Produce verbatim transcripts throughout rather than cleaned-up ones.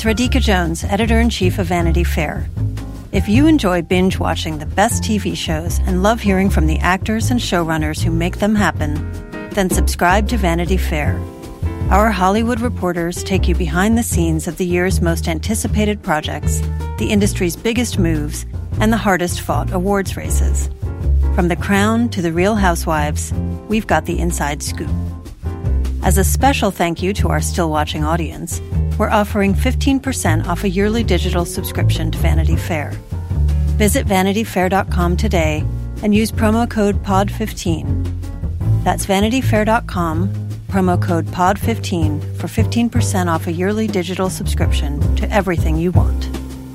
It's Radhika Jones, Editor-in-Chief of Vanity Fair. If you enjoy binge-watching the best T V shows and love hearing from the actors and showrunners who make them happen, then subscribe to Vanity Fair. Our Hollywood reporters take you behind the scenes of the year's most anticipated projects, the industry's biggest moves, and the hardest-fought awards races. From The Crown to The Real Housewives, we've got the inside scoop. As a special thank you to our still-watching audience, we're offering fifteen percent off a yearly digital subscription to Vanity Fair. Visit vanity fair dot com today and use promo code P O D fifteen. That's vanity fair dot com, promo code P O D fifteen for fifteen percent off a yearly digital subscription to everything you want.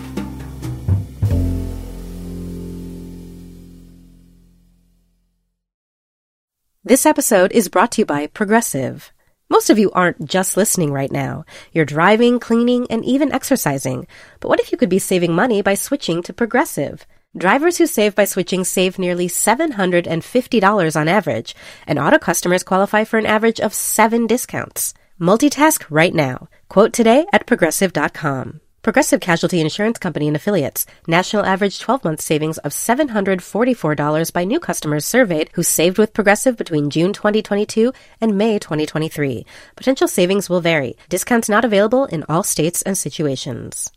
This episode is brought to you by Progressive. Most of you aren't just listening right now. You're driving, cleaning, and even exercising. But what if you could be saving money by switching to Progressive? Drivers who save by switching save nearly seven hundred fifty dollars on average, and auto customers qualify for an average of seven discounts. Multitask right now. Quote today at progressive dot com. Progressive Casualty Insurance Company and Affiliates. National average twelve-month savings of seven hundred forty-four dollars by new customers surveyed who saved with Progressive between June twenty twenty-two and May twenty twenty-three. Potential savings will vary. Discounts not available in all states and situations.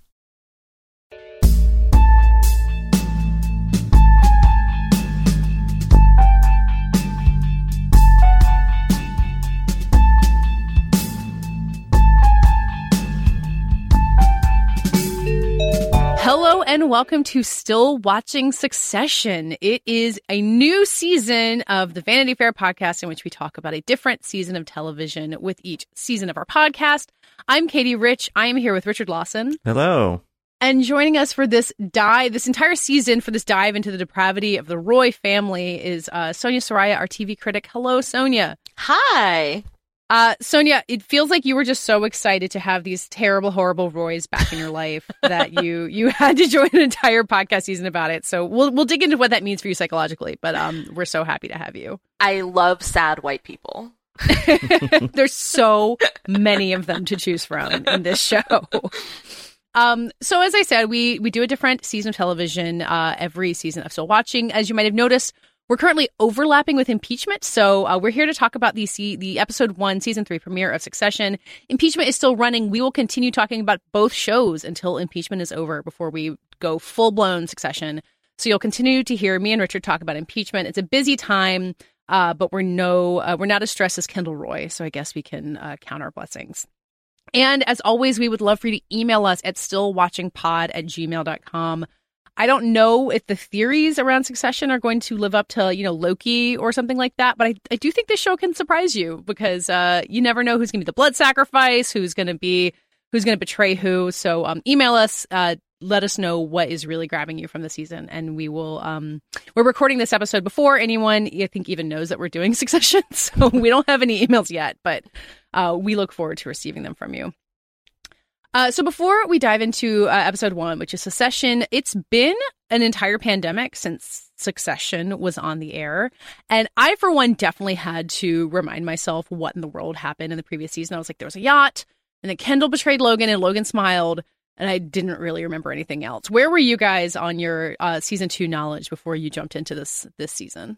Hello and welcome to Still Watching Succession. It is a new season of the Vanity Fair podcast in which we talk about a different season of television with each season of our podcast. I'm Katie Rich. I am here with Richard Lawson. Hello. And joining us for this dive, this entire season, for this dive into the depravity of the Roy family is uh, Sonia Saraiya, our T V critic. Hello, Sonia. Hi. Uh, Sonia, it feels like you were just so excited to have these terrible, horrible Roys back in your life that you you had to join an entire podcast season about it. So we'll we'll dig into what that means for you psychologically. But um, we're so happy to have you. I love sad white people. There's so many of them to choose from in this show. Um, so as I said, we we do a different season of television uh, every season of Still Watching. As you might have noticed, we're currently overlapping with impeachment, so uh, we're here to talk about the se- the episode one, season three premiere of Succession. Impeachment is still running. We will continue talking about both shows until impeachment is over before we go full-blown Succession. So you'll continue to hear me and Richard talk about impeachment. It's a busy time, uh, but we're no uh, we're not as stressed as Kendall Roy, so I guess we can uh, count our blessings. And as always, we would love for you to email us at stillwatchingpod at gmail dot com. I don't know if the theories around Succession are going to live up to, you know, Loki or something like that, but I, I do think this show can surprise you because uh, you never know who's going to be the blood sacrifice, who's going to be, who's going to betray who. So um, email us, uh, let us know what is really grabbing you from the season, and we will. Um, we're recording this episode before anyone, I think, even knows that we're doing Succession, so we don't have any emails yet, but uh, we look forward to receiving them from you. Uh, so before we dive into uh, episode one, which is Succession, it's been an entire pandemic since Succession was on the air. And I, for one, definitely had to remind myself what in the world happened in the previous season. I was like, there was a yacht, and then Kendall betrayed Logan, and Logan smiled, and I didn't really remember anything else. Where were you guys on your uh, season two knowledge before you jumped into this this season?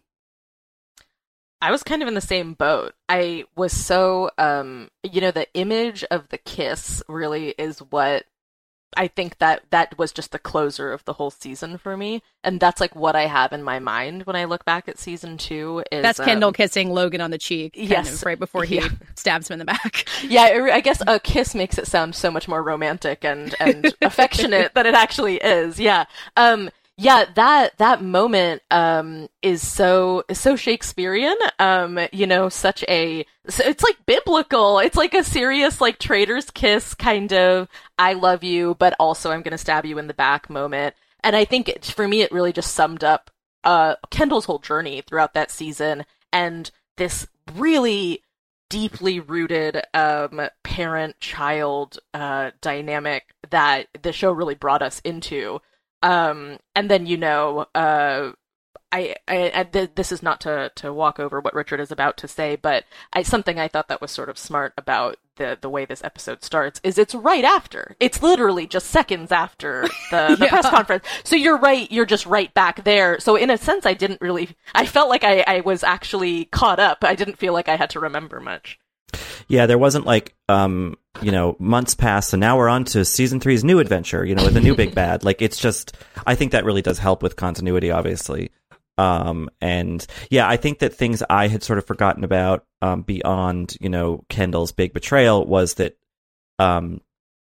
I was kind of in the same boat. I was so, um, you know, the image of the kiss really is what I think that that was just the closer of the whole season for me. And that's like what I have in my mind when I look back at season two. Is That's Kendall um, kissing Logan on the cheek, kind yes, of, right before he yeah. stabs him in the back. Yeah, I guess a kiss makes it sound so much more romantic and, and affectionate than it actually is. Yeah. Um, Yeah, that that moment um, is so is so Shakespearean. Um, you know, such a it's like biblical. It's like a serious like traitor's kiss kind of I love you, but also I'm going to stab you in the back moment. And I think it, for me, it really just summed up uh, Kendall's whole journey throughout that season and this really deeply rooted um, parent-child uh, dynamic that the show really brought us into. Um, and then, you know, uh, I, I, I th- this is not to, to walk over what Richard is about to say, but I, something I thought that was sort of smart about the, the way this episode starts is it's right after. It's literally just seconds after the, the yeah. press conference. So you're right, you're just right back there. So in a sense, I didn't really, I felt like I, I was actually caught up. I didn't feel like I had to remember much. Yeah, there wasn't like, um, you know, months passed, and now we're on to season three's new adventure, you know, with a new big bad. Like, it's just, I think that really does help with continuity, obviously. Um, and yeah, I think that things I had sort of forgotten about, um, beyond, you know, Kendall's big betrayal was that, um,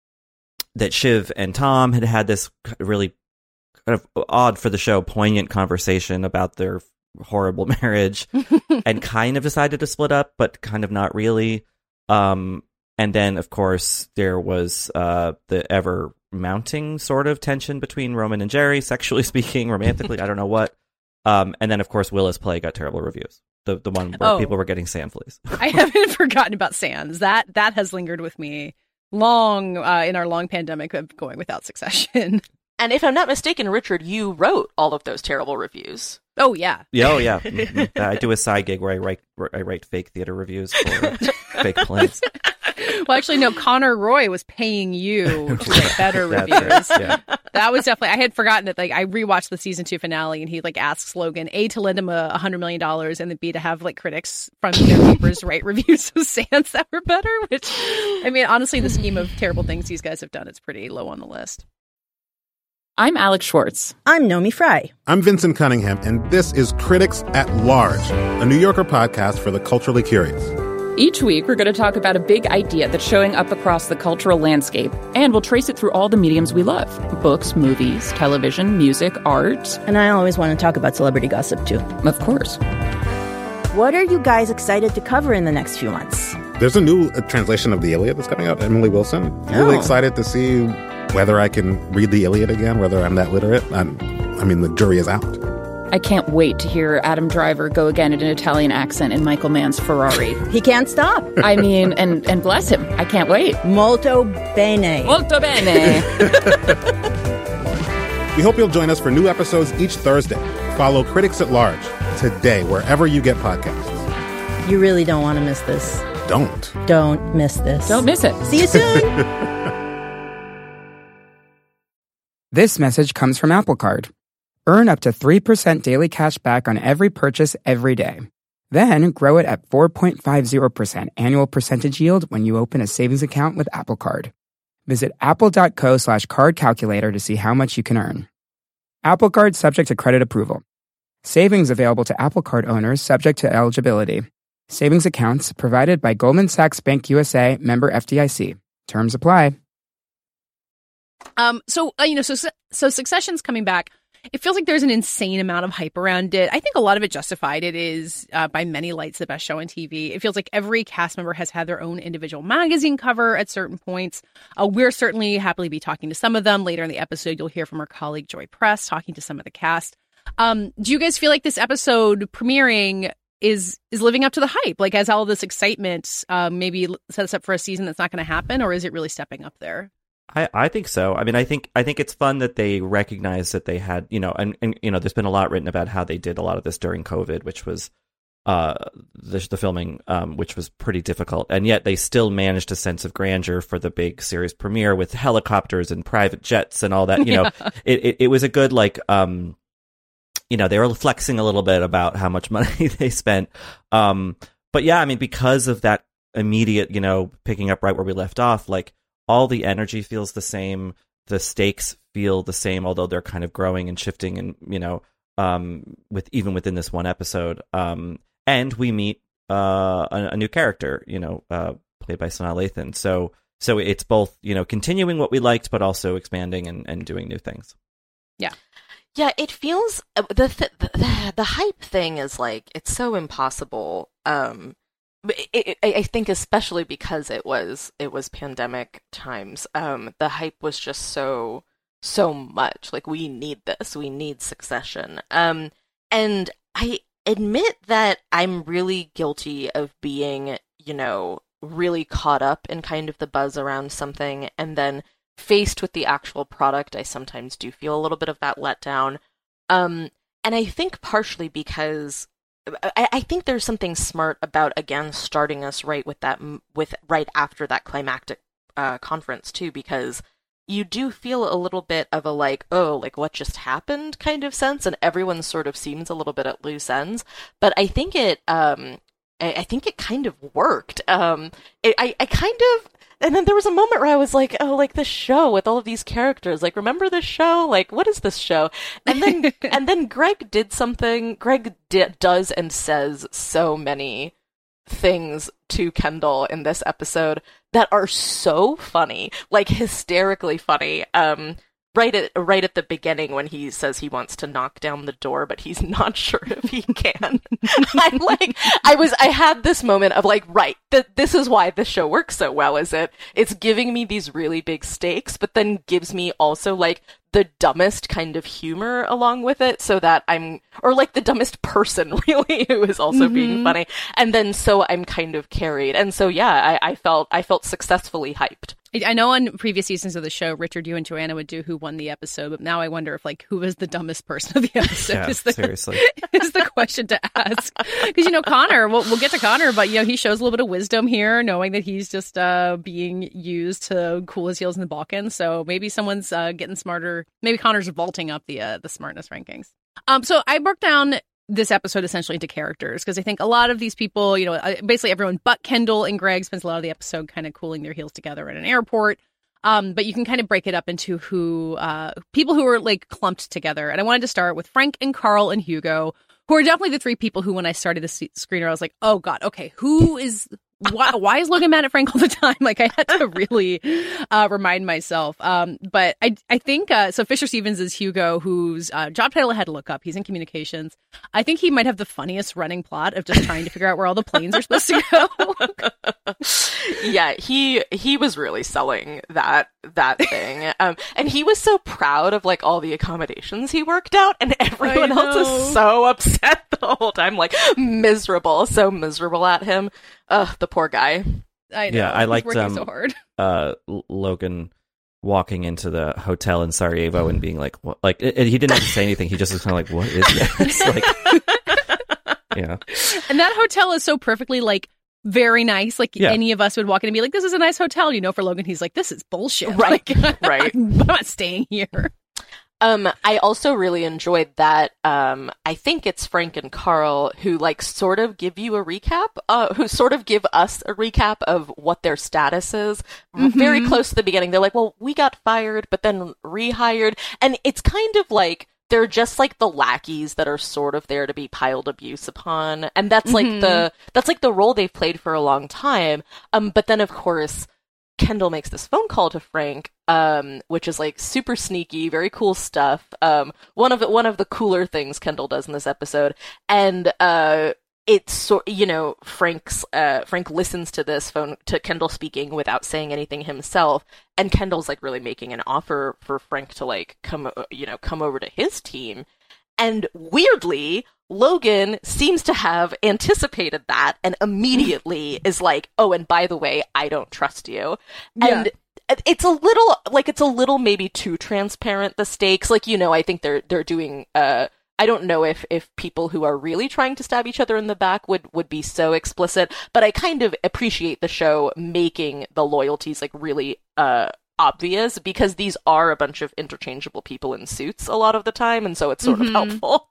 that Shiv and Tom had had this really kind of odd for the show, poignant conversation about their horrible marriage and kind of decided to split up, but kind of not really. Um, and then, of course, there was uh, the ever mounting sort of tension between Roman and Jerry, sexually speaking, romantically, I don't know what. Um, and then, of course, Willis Play got terrible reviews. The the one where oh. people were getting sand fleas. I haven't forgotten about Sands. That that has lingered with me long uh, in our long pandemic of going without Succession. And if I'm not mistaken, Richard, you wrote all of those terrible reviews. Oh, yeah. Yeah, oh, yeah. Mm-hmm. I do a side gig where I write I write fake theater reviews for fake plays. Well, actually, no, Connor Roy was paying you to write better reviews. Right, yeah. That was definitely, I had forgotten that, like, I rewatched the season two finale and he, like, asks Logan, A, to lend him a one hundred million dollars, and then B, to have, like, critics from their papers write reviews of Sands that were better, which, I mean, honestly, the scheme of terrible things these guys have done, it's pretty low on the list. I'm Alex Schwartz. I'm Nomi Fry. I'm Vincent Cunningham, and this is Critics at Large, a New Yorker podcast for the culturally curious. Each week, we're going to talk about a big idea that's showing up across the cultural landscape, and we'll trace it through all the mediums we love. Books, movies, television, music, art. And I always want to talk about celebrity gossip, too. Of course. What are you guys excited to cover in the next few months? There's a new uh, translation of the Iliad that's coming out, Emily Wilson. I'm really oh. excited to see whether I can read the Iliad again, whether I'm that literate. I'm, I mean, the jury is out. I can't wait to hear Adam Driver go again in an Italian accent in Michael Mann's Ferrari. He can't stop. I mean, and, and bless him. I can't wait. Molto bene. Molto bene. We hope you'll join us for new episodes each Thursday. Follow Critics at Large today, wherever you get podcasts. You really don't want to miss this. Don't. Don't miss this. Don't miss it. See you soon. This message comes from Apple Card. Earn up to three percent daily cash back on every purchase every day. Then grow it at four point five zero percent annual percentage yield when you open a savings account with Apple Card. Visit apple.co slash card calculator to see how much you can earn. Apple Card subject to credit approval. Savings available to Apple Card owners subject to eligibility. Savings accounts provided by Goldman Sachs Bank U S A, member F D I C. Terms apply. Um, so, uh, you know, so, so Succession's coming back. It feels like there's an insane amount of hype around it. I think a lot of it justified. It is, uh, by many lights, the best show on T V. It feels like every cast member has had their own individual magazine cover at certain points. Uh, we're certainly happily be talking to some of them. Later in the episode, you'll hear from our colleague Joy Press talking to some of the cast. Um, do you guys feel like this episode premiering is is living up to the hype? Like, has all this excitement uh, maybe set us up for a season that's not going to happen, or is it really stepping up there? I, I think so. I mean, I think I think it's fun that they recognize that they had, you know, and, and you know, there's been a lot written about how they did a lot of this during COVID, which was uh, the, the filming, um, which was pretty difficult, and yet they still managed a sense of grandeur for the big series premiere with helicopters and private jets and all that. You know, Yeah. it, it it was a good like, um, you know, they were flexing a little bit about how much money they spent. Um, but yeah, I mean, because of that immediate, you know, picking up right where we left off, like. All the energy feels the same. The stakes feel the same, although they're kind of growing and shifting, and you know, um, with even within this one episode. Um, and we meet uh, a, a new character, you know, uh, played by Sanaa Lathan. So, so it's both, you know, continuing what we liked, but also expanding and, and doing new things. Yeah. Yeah, it feels the, th- the the hype thing is like it's so impossible. Um, It, it, I think especially because it was it was pandemic times, um, the hype was just so so much. Like, we need this, we need Succession. Um, and I admit that I'm really guilty of being, you know, really caught up in kind of the buzz around something, and then faced with the actual product, I sometimes do feel a little bit of that letdown. Um, and I think partially because I, I think there's something smart about, again, starting us right with that, with right after that climactic uh, conference too, because you do feel a little bit of a like, oh, like what just happened kind of sense, and everyone sort of seems a little bit at loose ends. But I think it, um, I, I think it kind of worked. Um, it, I, I kind of. And then there was a moment where I was like, oh, like this show with all of these characters, like, remember this show? Like, what is this show? And then, and then Greg did something, Greg di- does and says so many things to Kendall in this episode that are so funny, like hysterically funny. Um, right at, right at the beginning when he says he wants to knock down the door, but he's not sure if he can. I'm like, I was, I had this moment of like, right, that this is why this show works so well, is it? It's giving me these really big stakes, but then gives me also like the dumbest kind of humor along with it, so that I'm, or like the dumbest person really, who is also mm-hmm. being funny. And then so I'm kind of carried. And so, yeah, I, I felt, I felt successfully hyped. I know on previous seasons of the show, Richard, you and Joanna would do who won the episode, but now I wonder if, like, who was the dumbest person of the episode yeah, is, the, seriously. is the question to ask. Because, you know, Connor, we'll, we'll get to Connor, but, you know, he shows a little bit of wisdom here, knowing that he's just uh, being used to cool his heels in the Balkans. So maybe someone's uh, getting smarter. Maybe Connor's vaulting up the uh, the smartness rankings. Um, so I broke down this episode essentially into characters, because I think a lot of these people, you know, basically everyone but Kendall and Greg spends a lot of the episode kind of cooling their heels together in an airport. Um, but you can kind of break it up into who, uh, people who are like clumped together. And I wanted to start with Frank and Carl and Hugo, who are definitely the three people who, when I started the screener, I was like, oh God, okay, who is, why, why is Logan mad at Frank all the time? Like, I had to really uh, remind myself. Um, but I I think, uh, so Fisher Stevens is Hugo, whose uh, job title I had to look up. He's in communications. I think he might have the funniest running plot of just trying to figure out where all the planes are supposed to go. Yeah, he he was really selling that that thing. Um, and he was so proud of like all the accommodations he worked out, and everyone else is so upset the whole time, like miserable, so miserable at him. Ugh, the poor guy. I know. Yeah, I liked He's working um, so hard. uh, Logan walking into the hotel in Sarajevo and being like, what? Like, it, it, he didn't have to say anything. He just was kind of like, what is this? Like, yeah. And that hotel is so perfectly like very nice. Like yeah. any of us would walk in and be like, this is a nice hotel. You know, for Logan, he's like, this is bullshit. Right. Like, right. I'm not staying here. Um, I also really enjoyed that, um, I think it's Frank and Carl who, like, sort of give you a recap, uh, who sort of give us a recap of what their status is. Mm-hmm. Very close to the beginning. They're like, well, we got fired, but then rehired. And it's kind of like, they're just like the lackeys that are sort of there to be piled abuse upon. And that's mm-hmm. like the, that's like the role they've played for a long time. Um, but then, of course, Kendall makes this phone call to Frank, um, which is like super sneaky, very cool stuff. Um, one of the, one of the cooler things Kendall does in this episode, and uh, it's so you know Frank's uh, Frank listens to this phone to Kendall speaking without saying anything himself, and Kendall's like really making an offer for Frank to like come you know come over to his team, and weirdly, Logan seems to have anticipated that and immediately is like, oh, and by the way, I don't trust you. Yeah. And it's a little, like, it's a little maybe too transparent, the stakes. Like, you know, I think they're they're doing, uh, I don't know if, if people who are really trying to stab each other in the back would, would be so explicit, but I kind of appreciate the show making the loyalties, like, really, uh, obvious, because these are a bunch of interchangeable people in suits a lot of the time, and so it's sort mm-hmm. of helpful.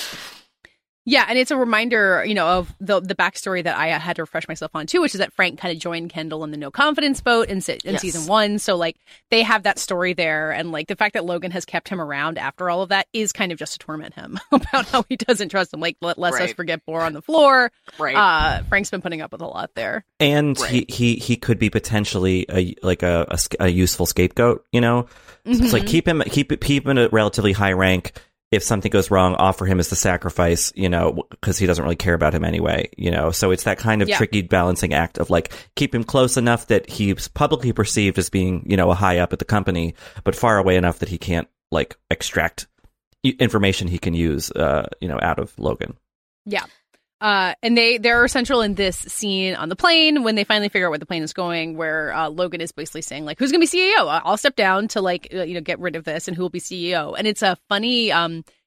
Yeah, and it's a reminder, you know, of the the backstory that I had to refresh myself on too, which is that Frank kind of joined Kendall in the no confidence boat in, in yes. season one. So like they have that story there, and like the fact that Logan has kept him around after all of that is kind of just to torment him about how he doesn't trust him. Like let lest right. us forget Boar on the floor. Right. Uh, Frank's been putting up with a lot there, and right. he, he he could be potentially a like a a, a useful scapegoat. You know, mm-hmm. so it's like keep him keep keep him at a relatively high rank. If something goes wrong, offer him as the sacrifice, you know, because he doesn't really care about him anyway, you know. So it's that kind of yeah. tricky balancing act of like keep him close enough that he's publicly perceived as being, you know, a high up at the company, but far away enough that he can't like extract information he can use, uh, you know, out of Logan. Yeah. Uh, and they, they're central in this scene on the plane when they finally figure out where the plane is going, where uh, Logan is basically saying, like, who's going to be C E O? I'll step down to, like, uh, you know, get rid of this, and who will be C E O? And it's a funny, um,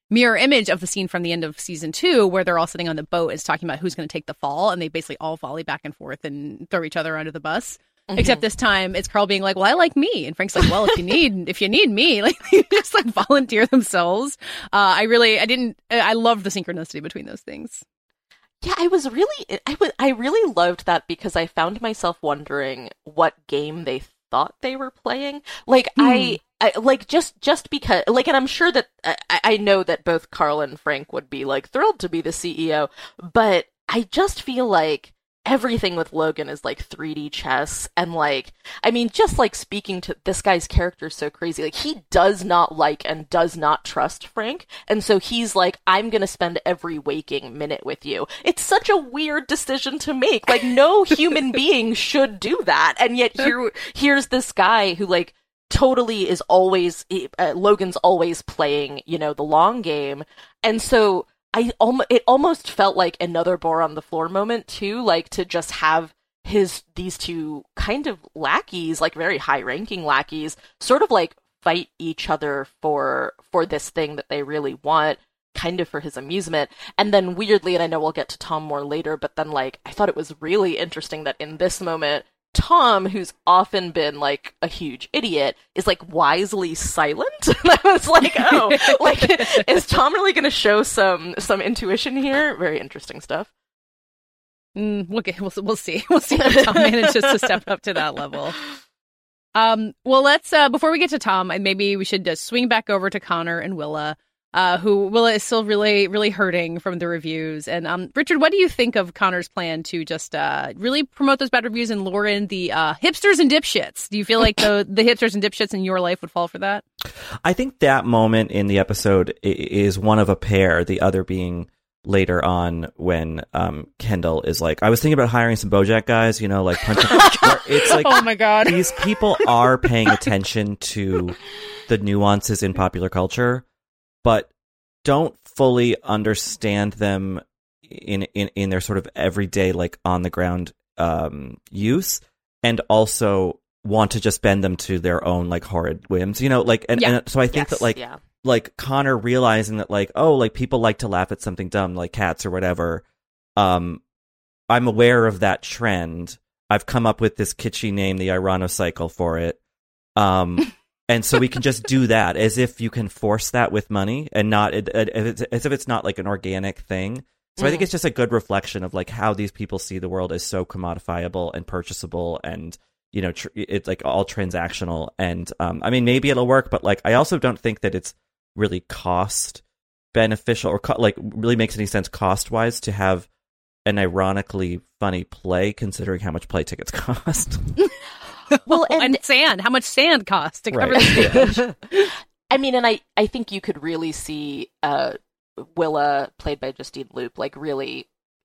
mirror image of the scene from the end of season two, where they're all sitting on the boat and it's talking about who's going to take the fall, and they basically all volley back and forth and throw each other under the bus. Mm-hmm. Except this time, it's Carl being like, "Well, I like me," and Frank's like, "Well, if you need, if you need me," like they just like volunteer themselves. Uh, I really, I didn't, I loved the synchronicity between those things. Yeah, I was really, I was, I really loved that because I found myself wondering what game they thought they were playing. Like mm. I, I, like just, just because, like, and I'm sure that I, I know that both Carl and Frank would be like thrilled to be the C E O, but I just feel like everything with Logan is like three D chess, and like, I mean, just like speaking to this guy's character is so crazy. Like, he does not like and does not trust Frank, and so he's like, I'm gonna spend every waking minute with you. It's such a weird decision to make. Like, no human being should do that, and yet here, here's this guy who like totally is always uh, Logan's always playing, you know, the long game, and so. I almost it almost felt like another Boar on the Floor moment too, like to just have his these two kind of lackeys, like very high-ranking lackeys, sort of like fight each other for for this thing that they really want, kind of for his amusement. And then weirdly, and I know we'll get to Tom more later, but then like I thought it was really interesting that in this moment, Tom, who's often been like a huge idiot, is like wisely silent. And I was like, oh, like, is Tom really going to show some some intuition here? Very interesting stuff. Mm, we'll, get, we'll we'll see. We'll see if Tom manages to step up to that level. Um. Well, let's uh, before we get to Tom, maybe we should just swing back over to Connor and Willa. Uh, who Willa is still really, really hurting from the reviews. And um, Richard, what do you think of Connor's plan to just uh, really promote those bad reviews and lure in the uh, hipsters and dipshits? Do you feel like the the hipsters and dipshits in your life would fall for that? I think that moment in the episode is one of a pair, the other being later on when um, Kendall is like, I was thinking about hiring some BoJack guys, you know, like punching. It's like, oh my God. These people are paying attention to the nuances in popular culture, but don't fully understand them in, in, in their sort of everyday, like on the ground um, use, and also want to just bend them to their own like horrid whims, you know, like, and, yeah. and so I think yes, that like, yeah. like Connor realizing that like, oh, like people like to laugh at something dumb, like cats or whatever. Um, I'm aware of that trend. I've come up with this kitschy name, the Ironocycle, for it. Um, And so we can just do that as if you can force that with money and not as if it's not like an organic thing. So mm. I think it's just a good reflection of like how these people see the world as so commodifiable and purchasable, and you know, tr- it's like all transactional. And um, I mean, maybe it'll work, but like I also don't think that it's really cost beneficial or co- like really makes any sense cost wise to have an ironically funny play, considering how much play tickets cost. Well, and, and sand. How much sand costs to cover right. the stage? I mean, and I, I think you could really see uh, Willa, played by Justine Loop, like really,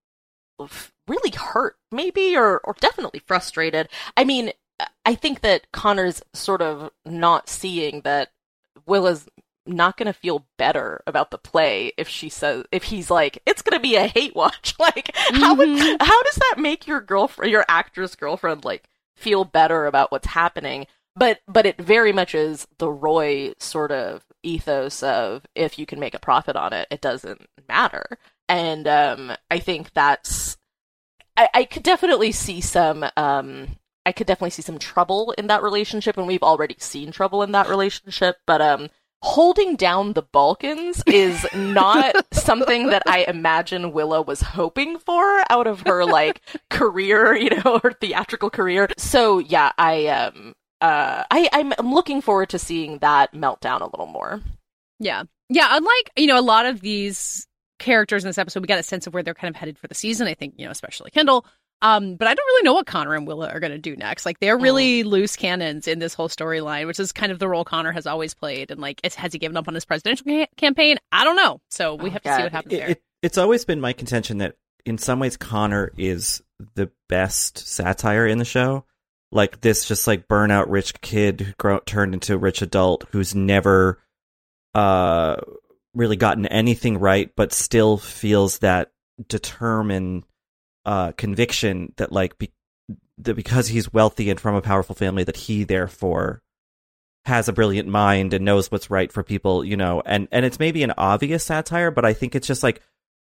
really hurt, maybe, or or definitely frustrated. I mean, I think that Connor's sort of not seeing that Willa's not going to feel better about the play if she says, if he's like, it's going to be a hate watch. Like, mm-hmm. how would, how does that make your girlfriend, your actress girlfriend, like, feel better about what's happening? But but it very much is the Roy sort of ethos of, if you can make a profit on it, it doesn't matter. And um, I think that's, I, I could definitely see some, um, I could definitely see some trouble in that relationship, and we've already seen trouble in that relationship, but um, holding down the Balkans is not something that I imagine Willa was hoping for out of her, like, career, you know, her theatrical career. So, yeah, I, um, uh, I, I'm, I'm looking forward to seeing that melt down a little more. Yeah. Yeah, unlike, you know, a lot of these characters in this episode, we got a sense of where they're kind of headed for the season, I think, you know, especially Kendall. Um, but I don't really know what Connor and Willa are going to do next. Like, they're really mm. loose cannons in this whole storyline, which is kind of the role Connor has always played. And, like, has he given up on his presidential ca- campaign? I don't know. So we oh, have to God. see what happens it, there. It, it's always been my contention that, in some ways, Connor is the best satire in the show. Like, this just, like, burnout rich kid who grow, turned into a rich adult who's never uh, really gotten anything right, but still feels that determined Uh, conviction that like be- that because he's wealthy and from a powerful family, that he therefore has a brilliant mind and knows what's right for people, you know, and, and it's maybe an obvious satire, but I think it's just like,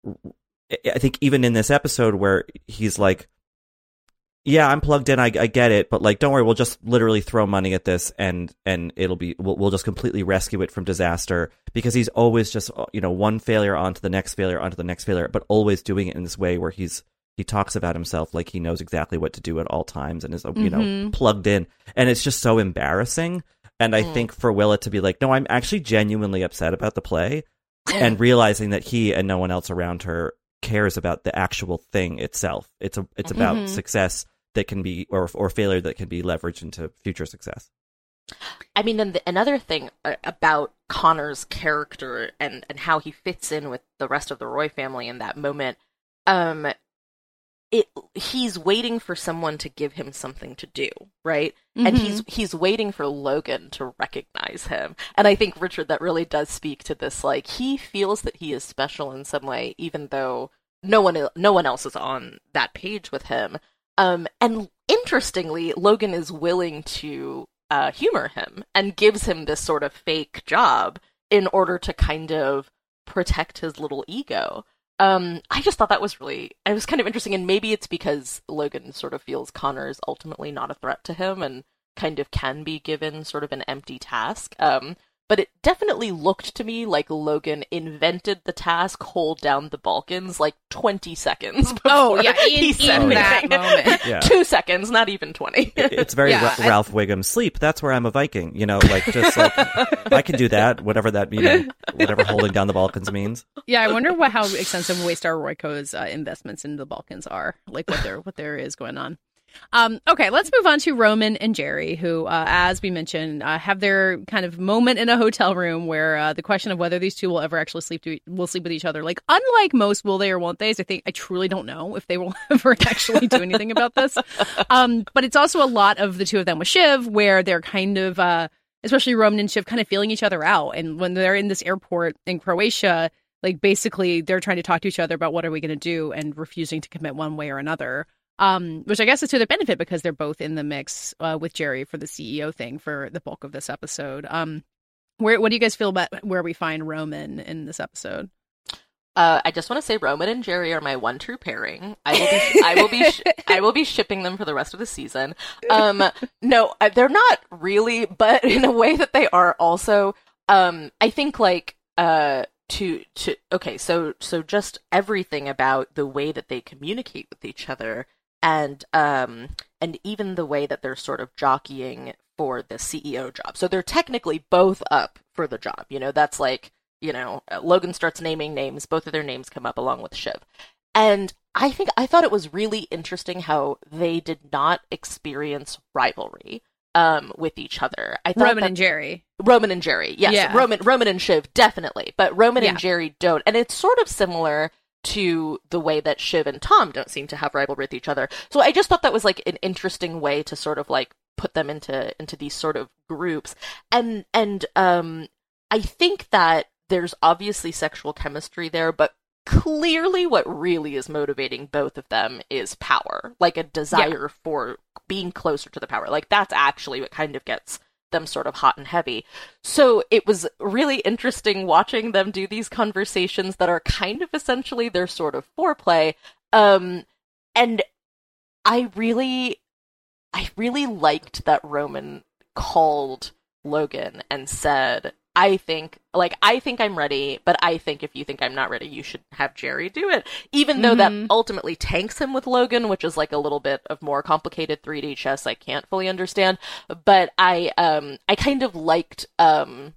I think even in this episode where he's like, yeah, I'm plugged in, I, I get it, but like, don't worry, we'll just literally throw money at this and, and it'll be, we'll, we'll just completely rescue it from disaster, because he's always just, you know, one failure onto the next failure onto the next failure, but always doing it in this way where he's, he talks about himself like he knows exactly what to do at all times and is, you know, mm-hmm. plugged in. And it's just so embarrassing. And I mm. think for Willa to be like, no, I'm actually genuinely upset about the play, and realizing that he and no one else around her cares about the actual thing itself. It's a, it's about mm-hmm. success that can be, or or failure that can be leveraged into future success. I mean, and the, another thing about Connor's character and, and how he fits in with the rest of the Roy family in that moment, um, it he's waiting for someone to give him something to do, right? Mm-hmm. And he's he's waiting for Logan to recognize him. And I think, Richard, that really does speak to this. Like, he feels that he is special in some way, even though no one no one else is on that page with him. Um, and interestingly, Logan is willing to uh, humor him and gives him this sort of fake job in order to kind of protect his little ego. Um, I just thought that was really, it was kind of interesting, and maybe it's because Logan sort of feels Connor is ultimately not a threat to him and kind of can be given sort of an empty task. Um, but it definitely looked to me like Logan invented the task, hold down the Balkans, like twenty seconds before oh, yeah, in, he said in that moment. Yeah. Two seconds, not even twenty. It's very yeah, Ra- Ralph Wiggum, sleep, that's where I'm a Viking. You know, like, just like, I can do that, whatever that, you know, whatever holding down the Balkans means. Yeah, I wonder what how extensive Waystar Royco's uh, investments in the Balkans are, like what there what there is going on. Um, okay, let's move on to Roman and Jerry, who, uh, as we mentioned, uh, have their kind of moment in a hotel room where uh, the question of whether these two will ever actually sleep to, will sleep with each other. Like, unlike most will they or won't theys, I think I truly don't know if they will ever actually do anything about this. Um, but it's also a lot of the two of them with Shiv, where they're kind of, uh, especially Roman and Shiv, kind of feeling each other out. And when they're in this airport in Croatia, like, basically they're trying to talk to each other about what are we going to do and refusing to commit one way or another. Um, which I guess is to their benefit because they're both in the mix uh, with Jerry for the C E O thing for the bulk of this episode. Um, where what do you guys feel about where we find Roman in this episode? Uh, I just want to say Roman and Jerry are my one true pairing. I will be, I will be, sh- I will be shipping them for the rest of the season. Um, no, they're not really, but in a way that they are also. Um, I think like uh, to to okay, so so just everything about the way that they communicate with each other. And um, and even the way that they're sort of jockeying for the C E O job. So they're technically both up for the job. You know, that's like, you know, Logan starts naming names. Both of their names come up along with Shiv. And I think I thought it was really interesting how they did not experience rivalry um, with each other. I thought Roman that, and Jerry. Roman and Jerry, yes. Yeah. Roman, Roman and Shiv, definitely. But Roman yeah. and Jerry don't. And it's sort of similar to the way that Shiv and Tom don't seem to have rivalry with each other. So I just thought that was like an interesting way to sort of like put them into into these sort of groups. And and um I think that there's obviously sexual chemistry there, but clearly what really is motivating both of them is power, like a desire yeah. for being closer to the power. Like that's actually what kind of gets them sort of hot and heavy. So it was really interesting watching them do these conversations that are kind of essentially their sort of foreplay. Um, and I really, I really liked that Roman called Logan and said, I think, like, I think I'm ready, but I think if you think I'm not ready, you should have Jerry do it. Even though mm-hmm. that ultimately tanks him with Logan, which is like a little bit of more complicated three D chess I can't fully understand. But I, um, I kind of liked, um,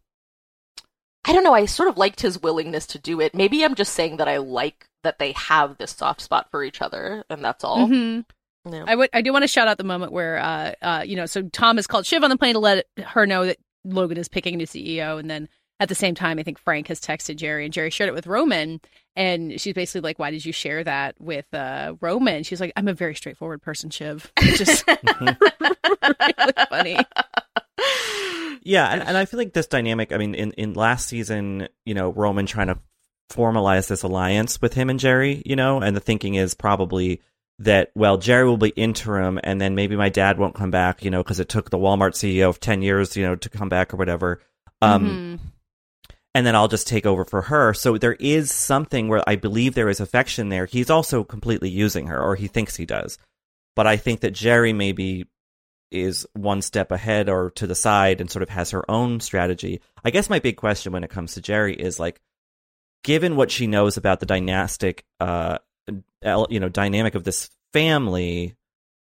I don't know, I sort of liked his willingness to do it. Maybe I'm just saying that I like that they have this soft spot for each other, and that's all. Mm-hmm. Yeah. I would, I do want to shout out the moment where, uh, uh, you know, so Tom has called Shiv on the plane to let her know that Logan is picking a new C E O, and then at the same time, I think Frank has texted Jerry, and Jerry shared it with Roman, and she's basically like, "Why did you share that with uh, Roman?" She's like, "I'm a very straightforward person, Shiv." Which is really funny. Yeah, and, and I feel like this dynamic. I mean, in, in last season, you know, Roman trying to formalize this alliance with him and Jerry, you know, and the thinking is probably that, well, Jerry will be interim, and then maybe my dad won't come back, you know, because it took the Walmart C E O of ten years, you know, to come back or whatever. Um, mm-hmm. And then I'll just take over for her. So there is something where I believe there is affection there. He's also completely using her, or he thinks he does. But I think that Jerry maybe is one step ahead or to the side and sort of has her own strategy. I guess my big question when it comes to Jerry is, like, given what she knows about the dynastic, uh, you know, dynamic of this family,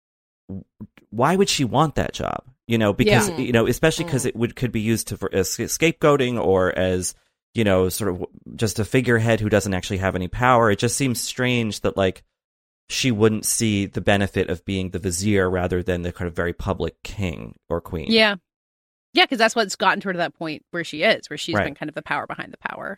why would she want that job? You know, because, Yeah. you know, especially because it would could be used to, for, as scapegoating or as, you know, sort of just a figurehead who doesn't actually have any power. It just seems strange that, like, she wouldn't see the benefit of being the vizier rather than the kind of very public king or queen. Yeah. Yeah, because that's what's gotten to her to that point where she is, where she's Right. been kind of the power behind the power.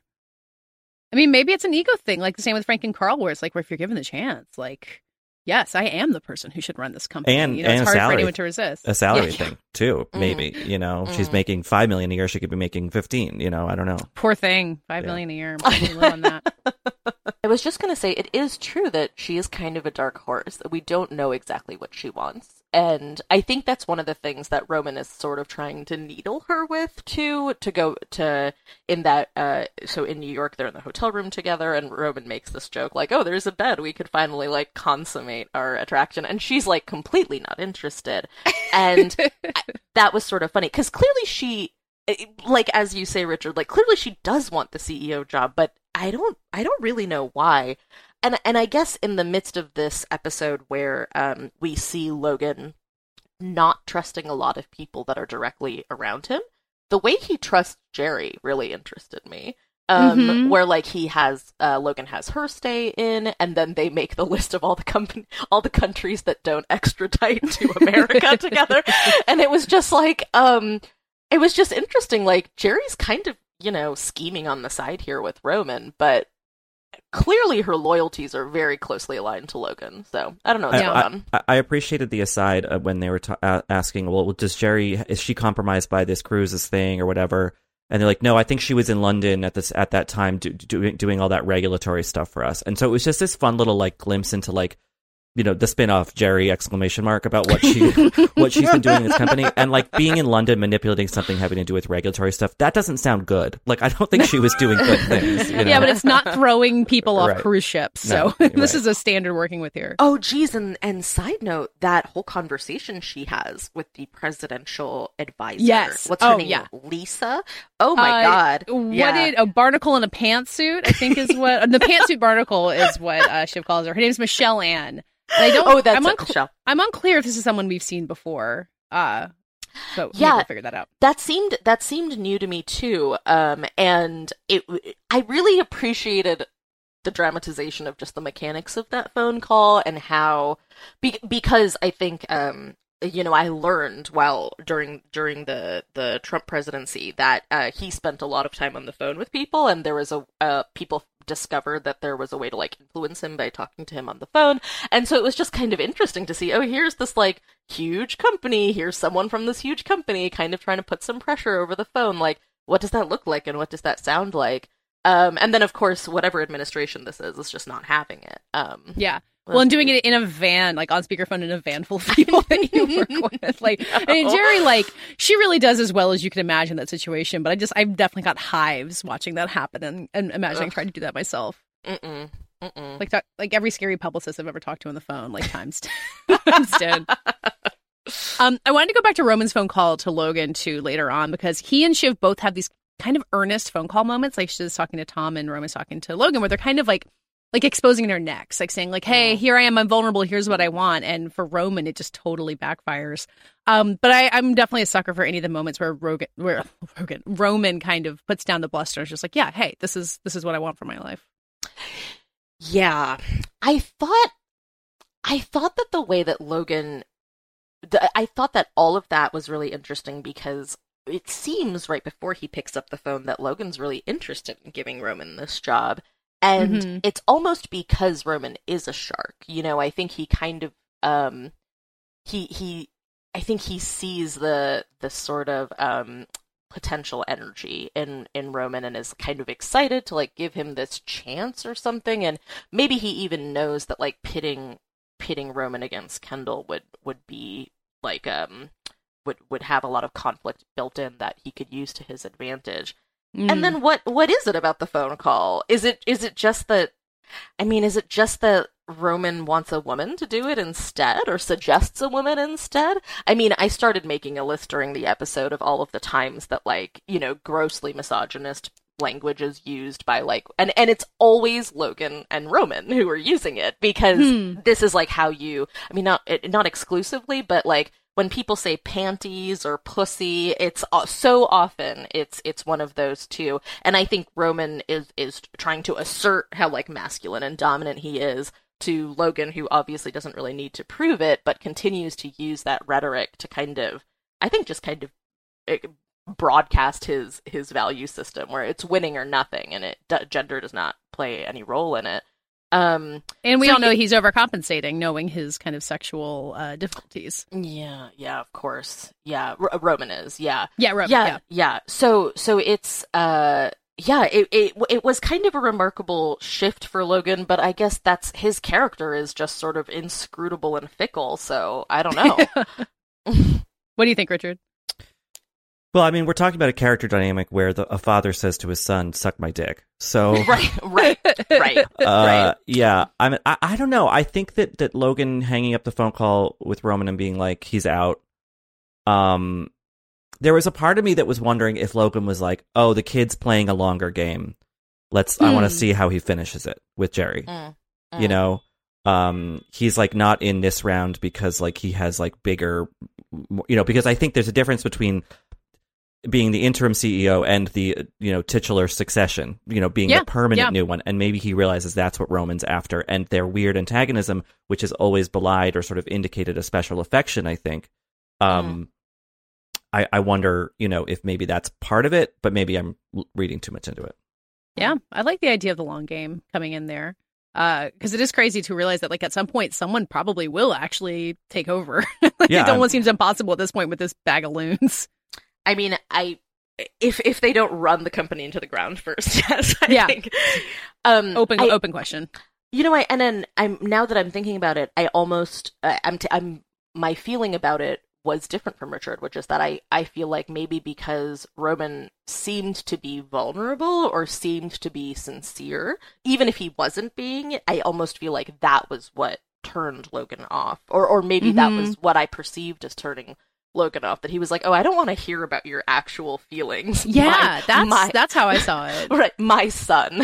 I mean, maybe it's an ego thing, like the same with Frank and Carl, where it's like, well, if you're given the chance, like, yes, I am the person who should run this company. And, you know, and it's a hard salary, for anyone to resist. a salary Yeah. thing too, maybe. Mm. You know, Mm. she's making five million a year. She could be making fifteen. You know, I don't know. Poor thing, five Yeah. million a year. We live on that. I was just going to say, it is true that she is kind of a dark horse, that we don't know exactly what she wants. And I think that's one of the things that Roman is sort of trying to needle her with, too, to go to, in that, uh, so in New York, they're in the hotel room together, and Roman makes this joke, like, oh, there's a bed, we could finally, like, consummate our attraction. And she's, like, completely not interested. And I, that was sort of funny, because clearly she, like, as you say, Richard, like, clearly she does want the C E O job, but I don't I don't really know why. And and I guess in the midst of this episode where um we see Logan not trusting a lot of people that are directly around him, the way he trusts Jerry really interested me. Um Mhm. where like he has uh Logan has her stay in, and then they make the list of all the company all the countries that don't extradite to America together. And it was just like um it was just interesting, like Jerry's kind of, you know, scheming on the side here with Roman, but clearly her loyalties are very closely aligned to Logan. So I don't know what's I, going I, on. I- I appreciated the aside uh, when they were ta- uh, asking, well, does Jerry, is she compromised by this cruises thing or whatever? And they're like, no, I think she was in London at this at that time do, doing doing all that regulatory stuff for us. And so it was just this fun little like glimpse into like, you know, the spin-off Jerry exclamation mark about what she what she's been doing in this company, and like being in London manipulating something having to do with regulatory stuff. That doesn't sound good. Like I don't think she was doing good things. You know? Yeah, but it's not throwing people off Right. cruise ships. So No, this right. is a standard working with here. Oh, geez, and, and side note, that whole conversation she has with the presidential advisor. Yes. What's her Oh, name? yeah. Lisa? Oh, my Uh, God. What Yeah. did a barnacle in a pantsuit? I think is what the pantsuit barnacle is what uh, Shiv calls her. Her name's Michelle Ann. And I don't. Oh, that's I'm, it, uncl- Michelle. I'm unclear if this is someone we've seen before. Uh, but maybe Yeah. we'll figure that out. That seemed that seemed new to me too, um, and it. I really appreciated the dramatization of just the mechanics of that phone call and how, be, because I think, um, you know, I learned while during during the the Trump presidency that uh, he spent a lot of time on the phone with people, and there was a uh, people discovered that there was a way to like influence him by talking to him on the phone. And so it was just kind of interesting to see, oh, here's this like huge company, here's someone from this huge company kind of trying to put some pressure over the phone, like what does that look like and what does that sound like? Um and then of course whatever administration this is is just not having it. Um Yeah. Well, and doing it in a van, like on speakerphone in a van full of people that you work with. Like, I mean, Jerry, like, she really does as well as you can imagine that situation. But I just, I've definitely got hives watching that happen and, and imagining Ugh. trying to do that myself. Mm-mm. Mm-mm. Like, talk, like every scary publicist I've ever talked to on the phone, like times ten. times ten. Um, I wanted to go back to Roman's phone call to Logan too later on, because he and Shiv both have these kind of earnest phone call moments. Like Shiv's talking to Tom and Roman's talking to Logan, where they're kind of like, like exposing their necks, like saying like, hey, here I am, I'm vulnerable, here's what I want. And for Roman, it just totally backfires. Um, but I, I'm definitely a sucker for any of the moments where Rogan, where Rogan, Roman kind of puts down the bluster and is just like, yeah, hey, this is this is what I want for my life. Yeah. I thought I thought that the way that Logan the, I thought that all of that was really interesting, because it seems right before he picks up the phone that Logan's really interested in giving Roman this job. And Mhm. it's almost because Roman is a shark. You know, I think he kind of um he he I think he sees the the sort of um potential energy in in Roman and is kind of excited to like give him this chance or something. And maybe he even knows that like pitting pitting Roman against Kendall would would be like um would would have a lot of conflict built in that he could use to his advantage. Mm. And then what what is it about the phone call? Is it is it just that I mean, is it just that Roman wants a woman to do it instead, or suggests a woman instead? I mean, I started making a list during the episode of all of the times that, like, you know, grossly misogynist language is used by, like, and, and it's always Logan and Roman who are using it, because hmm. this is, like, how you, I mean, not not exclusively, but, like, when people say panties or pussy, it's so often it's it's one of those two. And I think Roman is is trying to assert how, like, masculine and dominant he is to Logan, who obviously doesn't really need to prove it, but continues to use that rhetoric to kind of, I think, just kind of broadcast his his value system, where it's winning or nothing, and it gender does not play any role in it. Um, and we so all know he, he's overcompensating, knowing his kind of sexual uh, difficulties. Yeah, yeah, of course. Yeah, R- Roman is. Yeah, yeah, Roman. Yeah, yeah, yeah. So, so it's uh, yeah, it it it was kind of a remarkable shift for Logan, but I guess that's his character is just sort of inscrutable and fickle. So I don't know. What do you think, Richard? Well, I mean, we're talking about a character dynamic where the, a father says to his son, "Suck my dick." So right, right, right, uh, right. Yeah, I mean, I, I don't know. I think that, that Logan hanging up the phone call with Roman and being like, he's out. Um, there was a part of me that was wondering if Logan was like, "Oh, the kid's playing a longer game. Let's. Mm. I want to see how he finishes it with Jerry." Mm. Mm. You know, um, he's like not in this round because like he has like bigger, you know, because I think there's a difference between being the interim C E O and the, you know, titular succession, you know, being yeah, the permanent yeah. new one. And maybe he realizes that's what Roman's after. And their weird antagonism, which has always belied or sort of indicated a special affection, I think. Um, mm. I, I wonder, you know, if maybe that's part of it, but maybe I'm reading too much into it. Yeah, I like the idea of the long game coming in there. Because uh, it is crazy to realize that, like, at some point, someone probably will actually take over. Like, yeah, it almost seems impossible at this point with this bag of loons. I mean, I if if they don't run the company into the ground first, yes, I yeah. think. Um, open I, open question. You know, I and then I'm now that I'm thinking about it, I almost uh, I'm t- I'm my feeling about it was different from Richard, which is that I I feel like maybe because Roman seemed to be vulnerable or seemed to be sincere, even if he wasn't being, I almost feel like that was what turned Logan off, or or maybe mm-hmm. that was what I perceived as turning Logan off, that he was like, "Oh, I don't want to hear about your actual feelings." Yeah, my, that's my, that's how I saw it. Right, my son,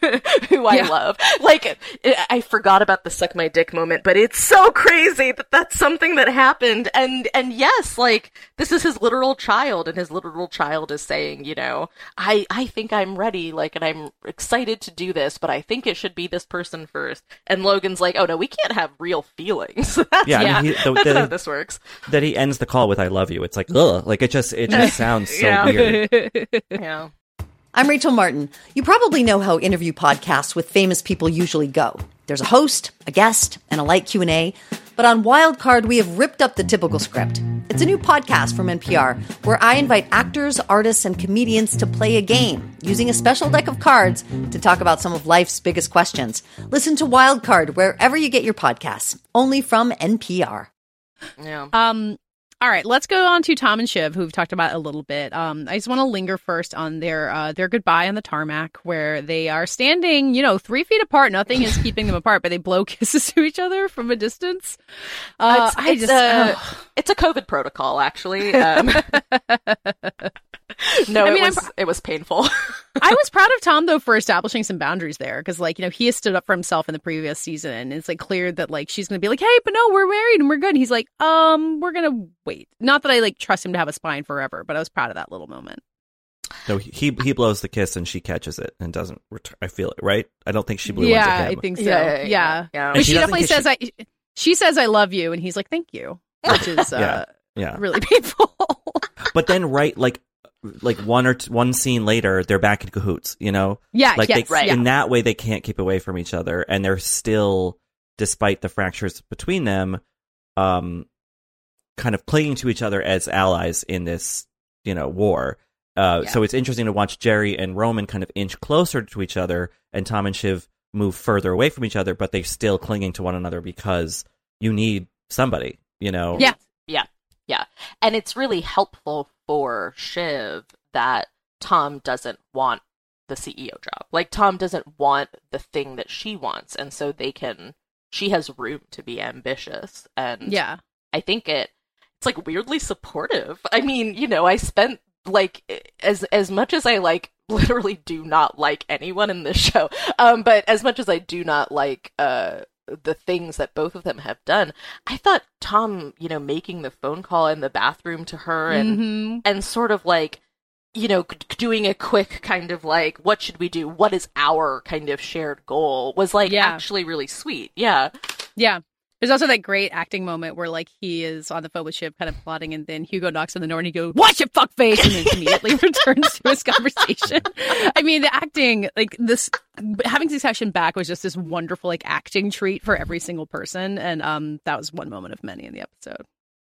who I yeah. love. Like, I forgot about the suck my dick moment, but it's so crazy that that's something that happened. And and yes, like, this is his literal child, and his literal child is saying, you know, I I think I'm ready, like, and I'm excited to do this, but I think it should be this person first. And Logan's like, "Oh no, we can't have real feelings." That's, yeah, yeah I mean, he, the, that's the, how this works. That he ends the call with "I love you." It's like, ugh, like it just it just sounds so yeah. weird. Yeah. I'm Rachel Martin. You probably know how interview podcasts with famous people usually go. There's a host, a guest, and a light Q and A. But on Wildcard, we have ripped up the typical script. It's a new podcast from N P R where I invite actors, artists, and comedians to play a game using a special deck of cards to talk about some of life's biggest questions. Listen to Wildcard wherever you get your podcasts, only from N P R. Yeah. Um. All right, let's go on to Tom and Shiv, who we've talked about a little bit. Um, I just want to linger first on their uh, their goodbye on the tarmac, where they are standing, you know, three feet apart. Nothing is keeping them apart, but they blow kisses to each other from a distance. Uh, it's, I it's just, a, oh. it's a COVID protocol, actually. Um, no, I mean, it was pr- it was painful. I was proud of Tom, though, for establishing some boundaries there, because, like, you know, he has stood up for himself in the previous season, and it's, like, clear that, like, she's going to be like, hey, but no, we're married and we're good. And he's like, um, we're going to wait. Not that I, like, trust him to have a spine forever, but I was proud of that little moment. No, he he blows the kiss and she catches it and doesn't return. I feel it, right? I don't think she blew yeah, into him. I think so. Yeah, Yeah, yeah, yeah. yeah. But she she definitely says, she... I. She says, I love you, and he's like, thank you, which is uh, yeah, yeah. really painful. But then, right, like, like one or t- one scene later, they're back in cahoots, you know? Yeah, like yes, they, right. In that way, they can't keep away from each other, and they're still, despite the fractures between them, um, kind of clinging to each other as allies in this, you know, war. Uh, yeah. So it's interesting to watch Jerry and Roman kind of inch closer to each other, and Tom and Shiv move further away from each other, but they're still clinging to one another because you need somebody, you know? Yeah. Yeah. Yeah. And it's really helpful for Shiv that Tom doesn't want the C E O job. Like, Tom doesn't want the thing that she wants, and so they can, she has room to be ambitious. And Yeah. I think it, it's like weirdly supportive. I mean, you know, I spent like, as, as much as I like, literally do not like anyone in this show, um, but as much as I do not like, uh, the things that both of them have done, I thought Tom, you know, making the phone call in the bathroom to her and Mm-hmm. and sort of like, you know, c- doing a quick kind of like, what should we do? What is our kind of shared goal? Was like Yeah. actually really sweet. Yeah. Yeah. There's also that great acting moment where, like, he is on the phone with Shiv kind of plotting, and then Hugo knocks on the door and he goes, "Watch it, fuckface!" and then immediately returns to his conversation. I mean, the acting, like, this, having Succession back was just this wonderful, like, acting treat for every single person. And um, that was one moment of many in the episode.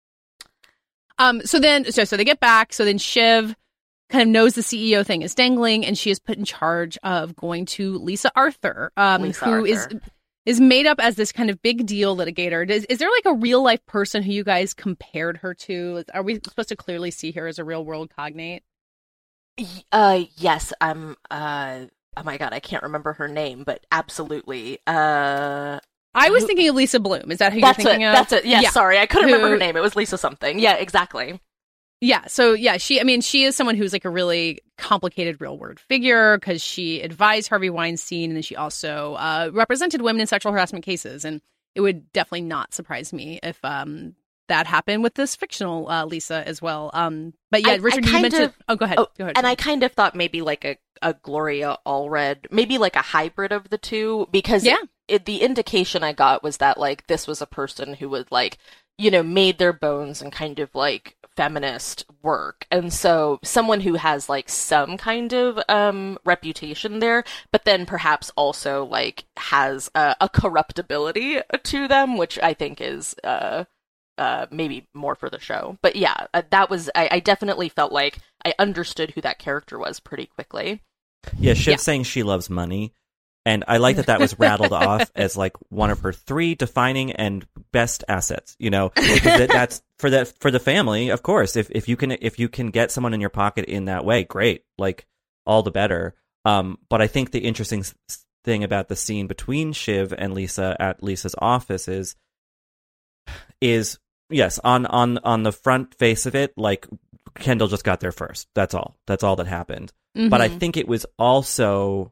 Um, so then, so, so they get back. So then Shiv kind of knows the C E O thing is dangling, and she is put in charge of going to Lisa Arthur, um, Lisa who is Arthur. is made up as this kind of big deal litigator. Is, is there like a real life person who you guys compared her to? Are we supposed to clearly see her as a real world cognate? Y- Uh, yes, I'm, uh, oh my god, I can't remember her name, but absolutely. Uh, I was Who- thinking of Lisa Bloom. Is that who that's you're thinking it, of? that's it. Yeah, Yeah. sorry, I couldn't remember Who- her name. It was Lisa something. Yeah, exactly. Yeah, so yeah, she, I mean, she is someone who's like a really complicated real world figure because she advised Harvey Weinstein, and then she also uh, represented women in sexual harassment cases. And it would definitely not surprise me if um, that happened with this fictional uh, Lisa as well. Um, but yeah, I- I Richard, you kind mentioned. of- oh, go ahead. Oh, go ahead. and I kind of thought maybe like a, a Gloria Allred, maybe like a hybrid of the two, because Yeah. it, the indication I got was that like this was a person who would like, you know, made their bones in kind of like feminist work. And so someone who has like some kind of um reputation there, but then perhaps also like has a, a corruptibility to them, which I think is uh uh maybe more for the show. But yeah, uh, that was I, I definitely felt like I understood who that character was pretty quickly. Yeah, Shiv Yeah. saying she loves money. And I like that that was rattled off as like one of her three defining and best assets, you know, because that, that's for that, for the family, of course, if, if you can, if you can get someone in your pocket in that way, great, like all the better. Um, but I think the interesting s- thing about the scene between Shiv and Lisa at Lisa's office is, is yes, on, on, on the front face of it, like Kendall just got there first. That's all. That's all that happened. But I Mhm. think it was also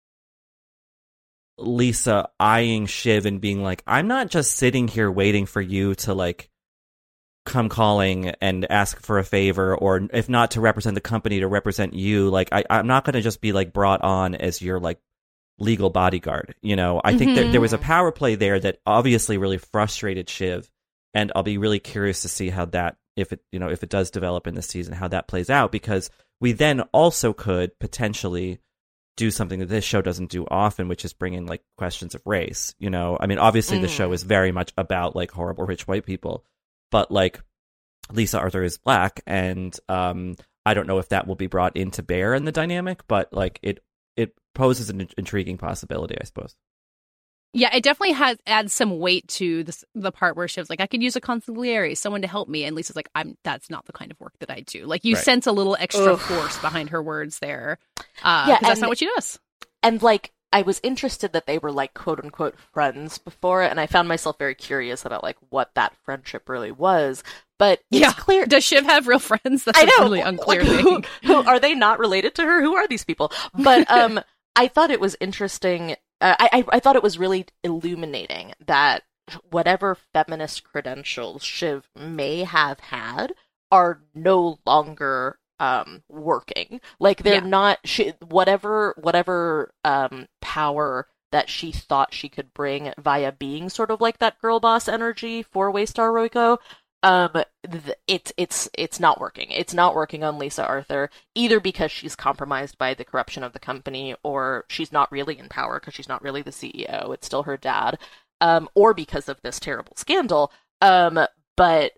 Lisa eyeing Shiv and being like, I'm not just sitting here waiting for you to like come calling and ask for a favor, or if not to represent the company, to represent you. Like I, I'm not going to just be like brought on as your like legal bodyguard. You know, I think that there was a power play there that obviously really frustrated Shiv, and I'll be really curious to see how that, if it, you know, if it does develop in this season, how that plays out, because we then also could potentially do something that this show doesn't do often, which is bring in like questions of race. You know, I mean, obviously the show is very much about like horrible rich white people, but like Lisa Arthur is black, and um, I don't know if that will be brought into bear in the dynamic, but like it it poses an in- intriguing possibility, I suppose. Yeah, it definitely has adds some weight to this, the part where Shiv's like, I could use a consigliere, someone to help me, and Lisa's like, I'm that's not the kind of work that I do. Like, you Right. sense a little extra Ugh. force behind her words there, uh, Yeah, because that's and- not what she does. And like I was interested that they were like quote unquote friends before, and I found myself very curious about like what that friendship really was. But it's Yeah. clear. Does Shiv have real friends? That's I a know. really unclear Like, who, thing. who are they not related to her? Who are these people? But um, I thought it was interesting. Uh, I, I I thought it was really illuminating that whatever feminist credentials Shiv may have had are no longer um working. Like they're Yeah. not. She, whatever whatever um power that she thought she could bring via being sort of like that girl boss energy for Waystar Royco, um, th- it's it's it's not working. It's not working on Lisa Arthur, either because she's compromised by the corruption of the company, or she's not really in power because she's not really the C E O. It's still her dad, um, or because of this terrible scandal. Um, but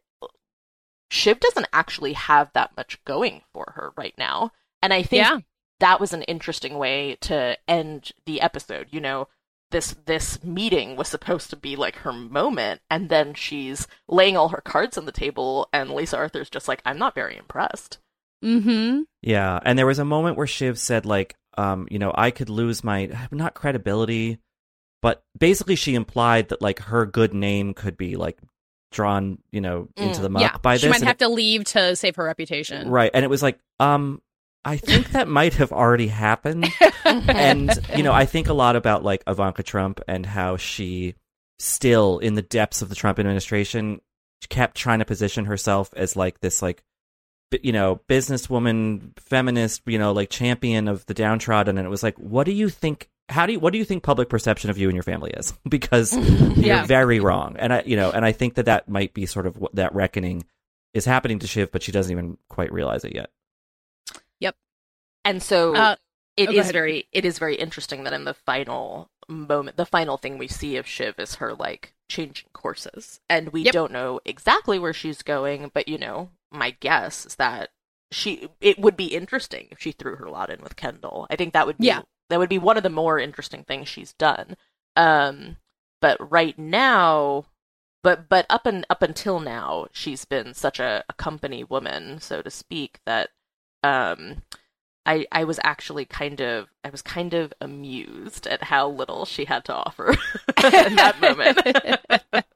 Shiv doesn't actually have that much going for her right now, and I think Yeah. that was an interesting way to end the episode. You know, this this meeting was supposed to be like her moment, and then she's laying all her cards on the table, and Lisa Arthur's just like, I'm not very impressed. Mm-hmm. Yeah, and there was a moment where Shiv said, like, um, you know, I could lose my, not credibility, but basically she implied that, like, her good name could be, like, drawn, you know, into the muck yeah, by this. She might and have it, to leave to save her reputation. Right, and it was like, um, I think that might have already happened. And, you know, I think a lot about, like, Ivanka Trump and how she still, in the depths of the Trump administration, kept trying to position herself as, like, this, like, you know, businesswoman, feminist, you know, like champion of the downtrodden. And it was like, what do you think, how do you, what do you think public perception of you and your family is? Because Yeah. you're very wrong. And I, you know, and I think that that might be sort of what that reckoning is happening to Shiv, but she doesn't even quite realize it yet. Yep. And so Uh, it oh, go is ahead. very, it is very interesting that in the final moment, the final thing we see of Shiv is her like changing courses, and we Yep. don't know exactly where she's going, but you know, my guess is that she, it would be interesting if she threw her lot in with Kendall. I think that would be, Yeah. that would be one of the more interesting things she's done. Um, but right now, but but up and up until now, she's been such a, a company woman, so to speak, that um, I I was actually kind of I was kind of amused at how little she had to offer in that moment.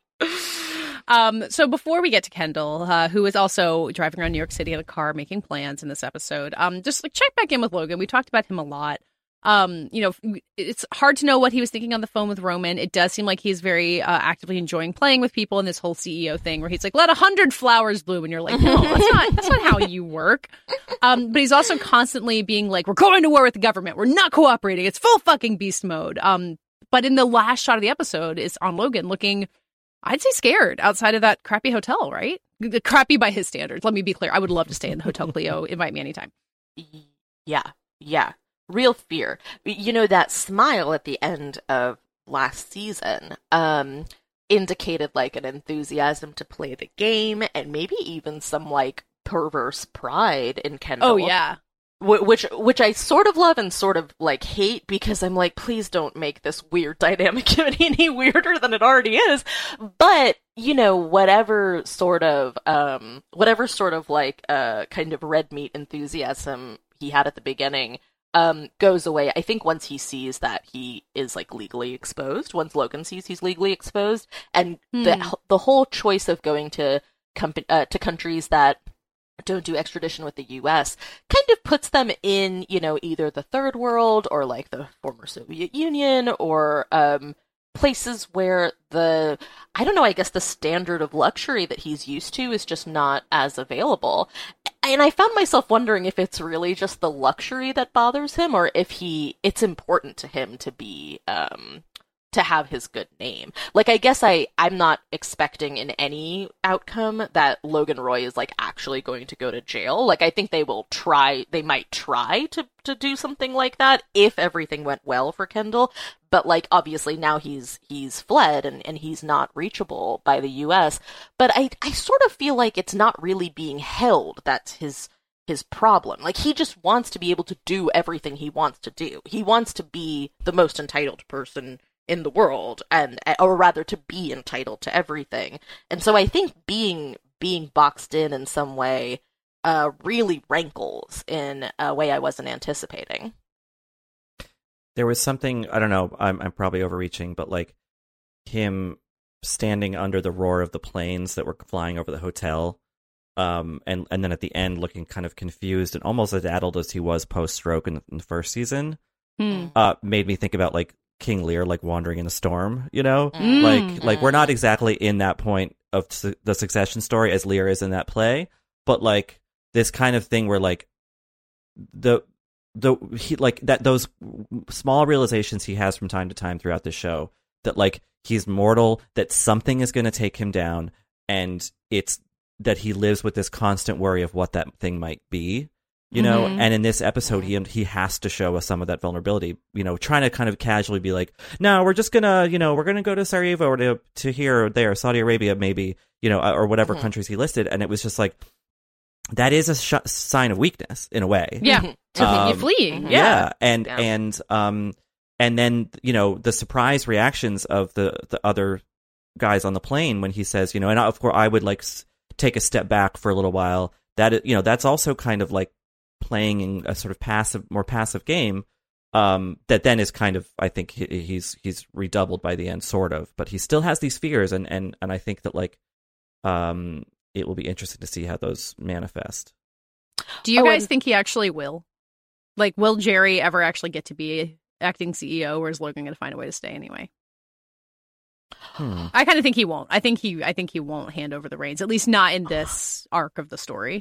Um, so before we get to Kendall, uh, who is also driving around New York City in a car making plans in this episode, um, just like check back in with Logan. We talked about him a lot. Um, you know, it's hard to know what he was thinking on the phone with Roman. It does seem like he's very uh, actively enjoying playing with people in this whole C E O thing where he's like, let a hundred flowers bloom. And you're like, no, that's not, that's not how you work. Um, but he's also constantly being like, we're going to war with the government. We're not cooperating. It's full fucking beast mode. Um, but in the last shot of the episode is on Logan looking, I'd say scared outside of that crappy hotel, right? Crappy by his standards. Let me be clear. I would love to stay in the Hotel Clio. Invite me anytime. Yeah, yeah. Real fear. You know, that smile at the end of last season um, indicated like an enthusiasm to play the game and maybe even some like perverse pride in Kendall. Oh, yeah. Which which I sort of love and sort of like hate, because I'm like, please don't make this weird dynamic any weirder than it already is. But you know, whatever sort of um whatever sort of like uh kind of red meat enthusiasm he had at the beginning um goes away. I think once he sees that he is like legally exposed, once Logan sees he's legally exposed, and Hmm. the the whole choice of going to com- uh, to countries that don't do extradition with the U S kind of puts them in, you know, either the third world or like the former Soviet Union, or um, places where the, I don't know, I guess the standard of luxury that he's used to is just not as available. And I found myself wondering if it's really just the luxury that bothers him, or if he, it's important to him to be, um, to have his good name. Like, I guess I, I'm not expecting in any outcome that Logan Roy is, like, actually going to go to jail. Like, I think they will try, they might try to, to do something like that if everything went well for Kendall. But, like, obviously now he's, he's fled and, and he's not reachable by the U S. But I, I sort of feel like it's not really being held. That's his, his problem. Like, he just wants to be able to do everything he wants to do. He wants to be the most entitled person in the world, and or rather to be entitled to everything. And so I think being being boxed in in some way uh, really rankles in a way I wasn't anticipating. There was something, I don't know, I'm I'm probably overreaching, but like him standing under the roar of the planes that were flying over the hotel, um, and and then at the end looking kind of confused and almost as addled as he was post stroke in, in the first season, Hmm. uh, made me think about like King Lear, like wandering in a storm, you know, Mm. like like we're not exactly in that point of su- the Succession story as Lear is in that play, but like this kind of thing where like the the he like that those small realizations he has from time to time throughout the show that like he's mortal, that something is going to take him down, and it's that he lives with this constant worry of what that thing might be. You know, Mhm. and in this episode, he he has to show us some of that vulnerability. You know, trying to kind of casually be like, "No, we're just gonna, you know, we're gonna go to Sarajevo or to to here or there, Saudi Arabia, maybe, you know, or whatever Mhm. countries he listed." And it was just like, that is a sh- sign of weakness in a way. Yeah. Mhm. To Um, you fleeing. mhm. Yeah. Yeah, and Yeah. and um, and then, you know, the surprise reactions of the, the other guys on the plane when he says, you know, and of course I would like s- take a step back for a little while. That, you know, that's also kind of like playing in a sort of passive, more passive game. Um, that then is kind of, I think he, he's he's redoubled by the end, sort of, but he still has these fears, and, and, and I think that like, um, it will be interesting to see how those manifest. Do you Oh, guys and- think he actually will? Like, will Jerry ever actually get to be acting C E O, or is Logan going to find a way to stay anyway? Hmm. I kind of think he won't. I think he, I think he won't hand over the reins, at least not in this arc of the story.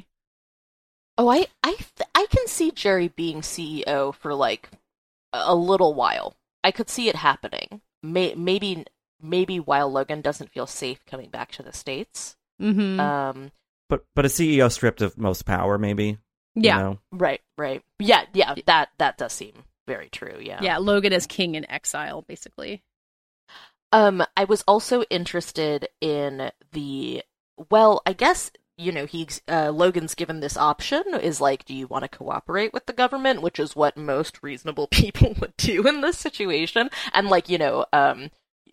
Oh, I I th- I can see Jerry being C E O for like a little while. I could see it happening. May- maybe maybe while Logan doesn't feel safe coming back to the States. Mm-hmm. Um, But but a C E O stripped of most power, maybe. yeah, You know? right, right. Yeah, yeah. That that does seem very true. Yeah. yeah. Logan as king in exile, basically. Um, I was also interested in the. Well, I guess. You know, he's uh, Logan's given this option, is like, do you want to cooperate with the government, which is what most reasonable people would do in this situation, and like, you know, um,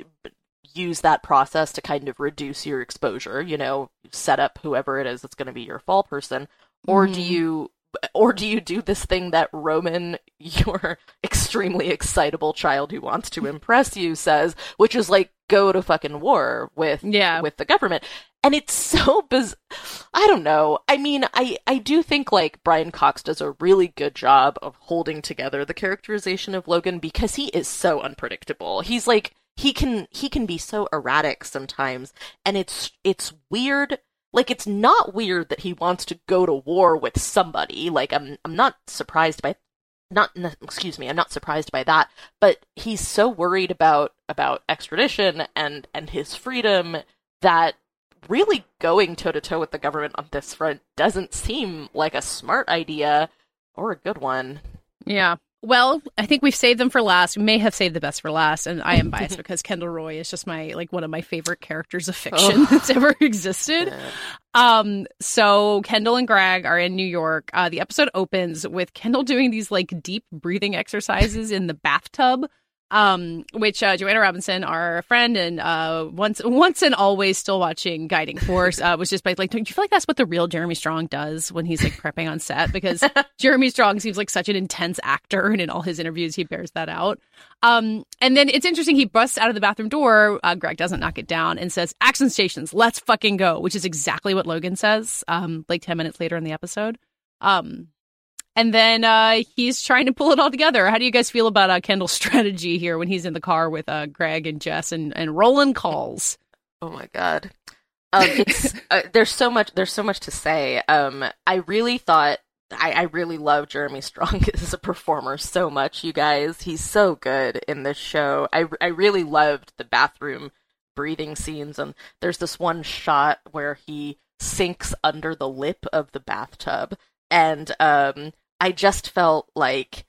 use that process to kind of reduce your exposure, you know, set up whoever it is that's going to be your fall person, or do Mhm. you, or do you do this thing that Roman, your extremely excitable child who wants to impress you, says, which is like, go to fucking war with Yeah. with the government. And it's so biz- I don't know. I mean, I, I do think, like, Brian Cox does a really good job of holding together the characterization of Logan, because he is so unpredictable. He's like, he can, he can be so erratic sometimes, and it's, it's weird. Like, it's not weird that he wants to go to war with somebody. Like, I'm, I'm not surprised by, not, excuse me, I'm not surprised by that, but he's so worried about, about extradition and, and his freedom that really going toe-to-toe with the government on this front doesn't seem like a smart idea or a good one. Yeah. Well, I think we've saved them for last. We may have saved the best for last, and I am biased because Kendall Roy is just my like one of my favorite characters of fiction Oh. that's ever existed. Yeah. Um, so Kendall and Greg are in New York. Uh, the episode opens with Kendall doing these like deep breathing exercises in the bathtub. Um, which uh, Joanna Robinson, our friend and uh, once once and always still watching Guiding Force, uh, was just by like, don't you feel like that's what the real Jeremy Strong does when he's like prepping on set? Because Jeremy Strong seems like such an intense actor, and in all his interviews he bears that out. Um, and then it's interesting, he busts out of the bathroom door. Uh, Greg doesn't knock it down and says, "Action stations, let's fucking go," which is exactly what Logan says. Um, like ten minutes later in the episode. Um. And then uh, he's trying to pull it all together. How do you guys feel about uh, Kendall's strategy here when he's in the car with uh, Greg and Jess and, and Roland calls? Oh my god. Um, it's uh, there's so much there's so much to say. Um, I really thought I, I really love Jeremy Strong as a performer so much, you guys. He's so good in this show. I I really loved the bathroom breathing scenes, and there's this one shot where he sinks under the lip of the bathtub, and um. I just felt like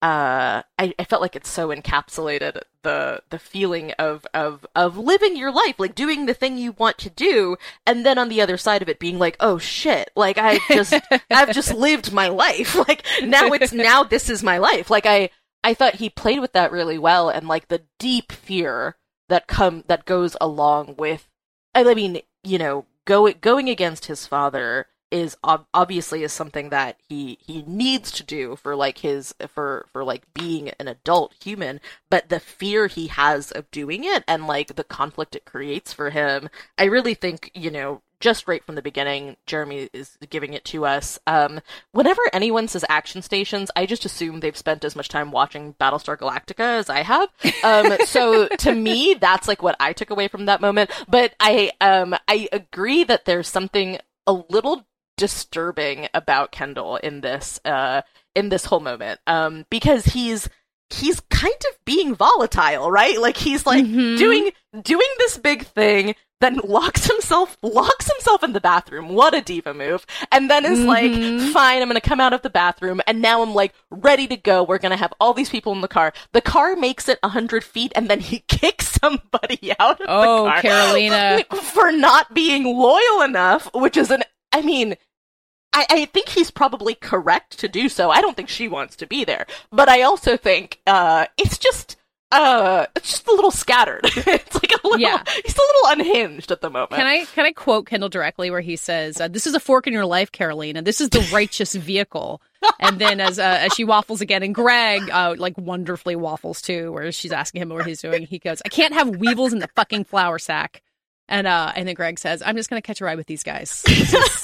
uh, I, I felt like it so encapsulated the the feeling of, of of living your life, like doing the thing you want to do, and then on the other side of it being like, oh shit, like I just I've just lived my life. Like now it's now this is my life. Like I I thought he played with that really well, and like the deep fear that come that goes along with, I mean, you know, go, going against his father is ob- obviously is something that he he needs to do for like his for for like being an adult human, but the fear he has of doing it and like the conflict it creates for him, I really think, you know, just right from the beginning, Jeremy is giving it to us. Um, whenever anyone says action stations, I just assume they've spent as much time watching Battlestar Galactica as I have. Um, so to me, that's like what I took away from that moment. But I um I agree that there's something a little disturbing about Kendall in this uh in this whole moment, um because he's he's kind of being volatile, right? Like he's like Mm-hmm. doing doing this big thing, then locks himself locks himself in the bathroom. What a diva move. And then is Mhm. like, fine, I'm gonna come out of the bathroom, and now I'm like ready to go. We're gonna have all these people in the car. The car makes it a hundred feet, and then he kicks somebody out of Oh, the car Carolina. for not being loyal enough, which is an I mean I, I think he's probably correct to do so. I don't think she wants to be there. But I also think uh, it's just, Uh, it's just a little scattered. It's like a little, Yeah. he's a little unhinged at the moment. Can I can I quote Kendall directly where he says, uh, "This is a fork in your life, Carolina. This is the righteous vehicle." And then as uh, as she waffles again, and Greg uh, like wonderfully waffles too, where she's asking him what he's doing. He goes, "I can't have weevils in the fucking flour sack." And uh, and then Greg says, "I'm just gonna catch a ride with these guys." This is-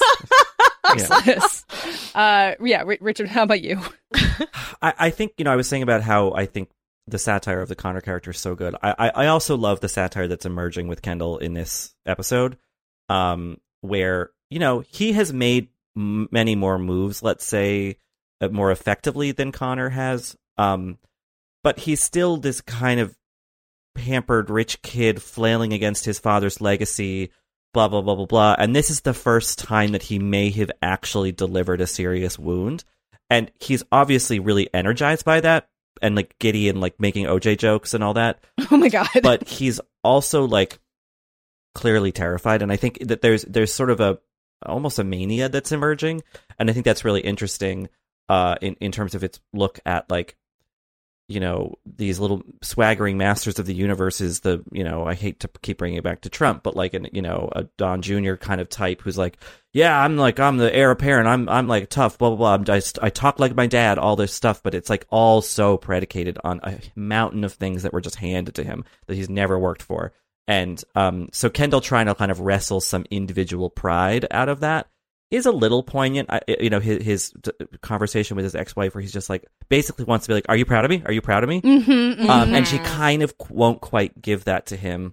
Yeah. uh, yeah, R- Richard, how about you? I, I think, you know, I was saying about how I think the satire of the Connor character is so good. I, I, I also love the satire that's emerging with Kendall in this episode, um, where, you know, he has made m- many more moves, let's say, uh, more effectively than Connor has. Um, but he's still this kind of pampered rich kid flailing against his father's legacy, blah, blah, blah, blah, blah. And this is the first time that he may have actually delivered a serious wound. And he's obviously really energized by that and like giddy and like making O J jokes and all that. Oh my God. But he's also like clearly terrified. And I think that there's there's sort of a almost a mania that's emerging. And I think that's really interesting uh, in, in terms of its look at like, you know, these little swaggering masters of the universe is the, you know, I hate to keep bringing it back to Trump, but like, an, you know, a Don Junior kind of type who's like, yeah, I'm like, I'm the heir apparent. I'm, I'm like tough, blah, blah, blah. I'm just, I talk like my dad, all this stuff, but it's like all so predicated on a mountain of things that were just handed to him that he's never worked for. And um, so Kendall trying to kind of wrestle some individual pride out of that is a little poignant. I, you know, his, his conversation with his ex-wife where he's just like, basically wants to be like, are you proud of me? Are you proud of me? Mm-hmm, mm-hmm. Um, and she kind of won't quite give that to him.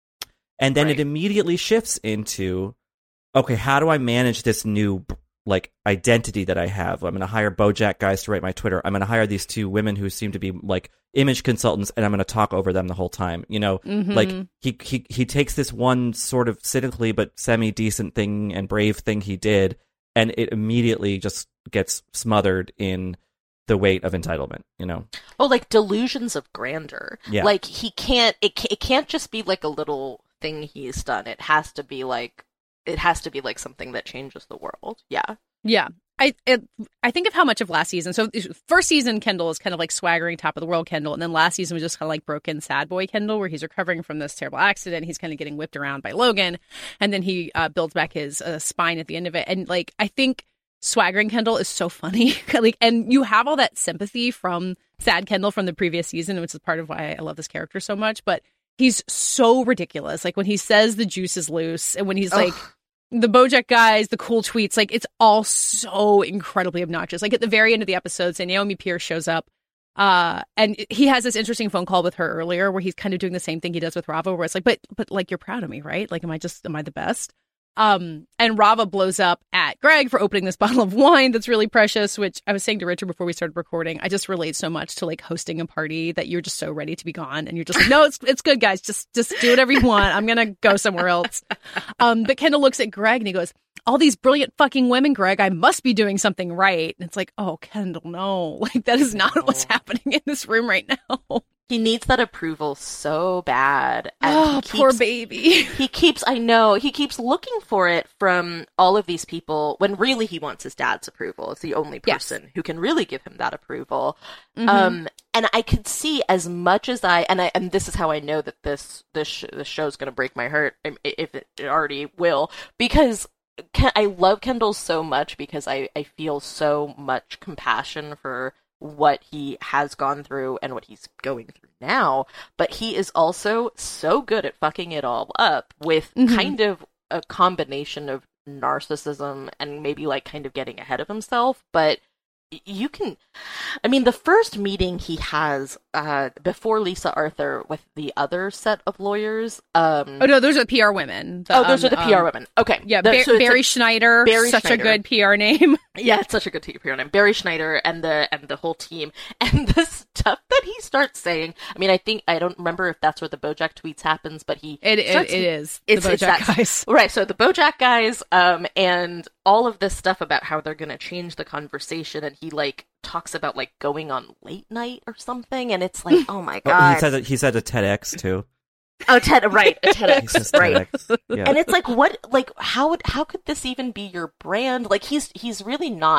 And then Right. it immediately shifts into, okay, how do I manage this new like identity that I have? I'm going to hire BoJack guys to write my Twitter. I'm going to hire these two women who seem to be like image consultants, and I'm going to talk over them the whole time. You know, Mm-hmm. like he, he he takes this one sort of cynically but semi decent thing and brave thing he did, and it immediately just gets smothered in the weight of entitlement. You know, Oh, like delusions of grandeur. Yeah. Like he can't. It ca- it can't just be like a little thing he's done. It has to be like. It has to be like something that changes the world. Yeah. Yeah. I it, I think of how much of last season. So first season, Kendall is kind of like swaggering top of the world Kendall. And then last season was just kind of like broken sad boy Kendall, where he's recovering from this terrible accident. He's kind of getting whipped around by Logan. And then he uh, builds back his uh, spine at the end of it. And like, I think swaggering Kendall is so funny. Like, and you have all that sympathy from sad Kendall from the previous season, which is part of why I love this character so much. But he's so ridiculous. Like when he says the juice is loose and when he's like, Ugh. the BoJack guys, the cool tweets, like it's all so incredibly obnoxious. Like at the very end of the episode, say Naomi Pierce shows up uh, and he has this interesting phone call with her earlier where he's kind of doing the same thing he does with Rava, where it's like, but, but like, you're proud of me, right? Like, am I just, am I the best? Um, and Rava blows up at Greg for opening this bottle of wine that's really precious, which I was saying to Richard before we started recording, I just relate so much to like hosting a party that you're just so ready to be gone and you're just like, no, it's it's good, guys. Just just do whatever you want. I'm gonna go somewhere else. Um, but Kendall looks at Greg and he goes, all these brilliant fucking women, Greg, I must be doing something right. And it's like, oh, Kendall, no. Like that is not what's happening in this room right now. He needs that approval so bad. And Oh, he poor keeps- baby. He keeps, I know, he keeps looking for it from all of these people when really he wants his dad's approval. It's the only Yes. person who can really give him that approval. Mhm. Um, and I could see as much as I, and I, and this is how I know that this, this, sh- this show's going to break my heart, um, if it, it already will, because Ken- I love Kendall so much because I, I feel so much compassion for what he has gone through and what he's going through now, but he is also so good at fucking it all up with Mhm. kind of a combination of narcissism and maybe like kind of getting ahead of himself, but y- you can, I mean, the first meeting he has uh, before Lisa Arthur with the other set of lawyers. Um, Oh no, those are the P R women. The, oh, those um, are the P R um, women. Okay. Yeah, The- Ba- so it's Barry like- Schneider, Barry such Schneider. a good P R name. Yeah, it's such a good P R name. Barry Schneider and the and the whole team. And the stuff that he starts saying, I mean, I think, I don't remember if that's where the BoJack tweets happens, but he It it, starts- it is it's- the it's BoJack that- guys. Right, so the BoJack guys, um, and all of this stuff about how they're gonna change the conversation, and he, like, talks about, like, going on late night or something, and it's like, oh my Oh, god. he said that he said a TEDx too. Oh, TED, right, a He says TEDx, right. TEDx. Yeah. And it's like, what, like, how would, how could this even be your brand? Like, he's, he's really not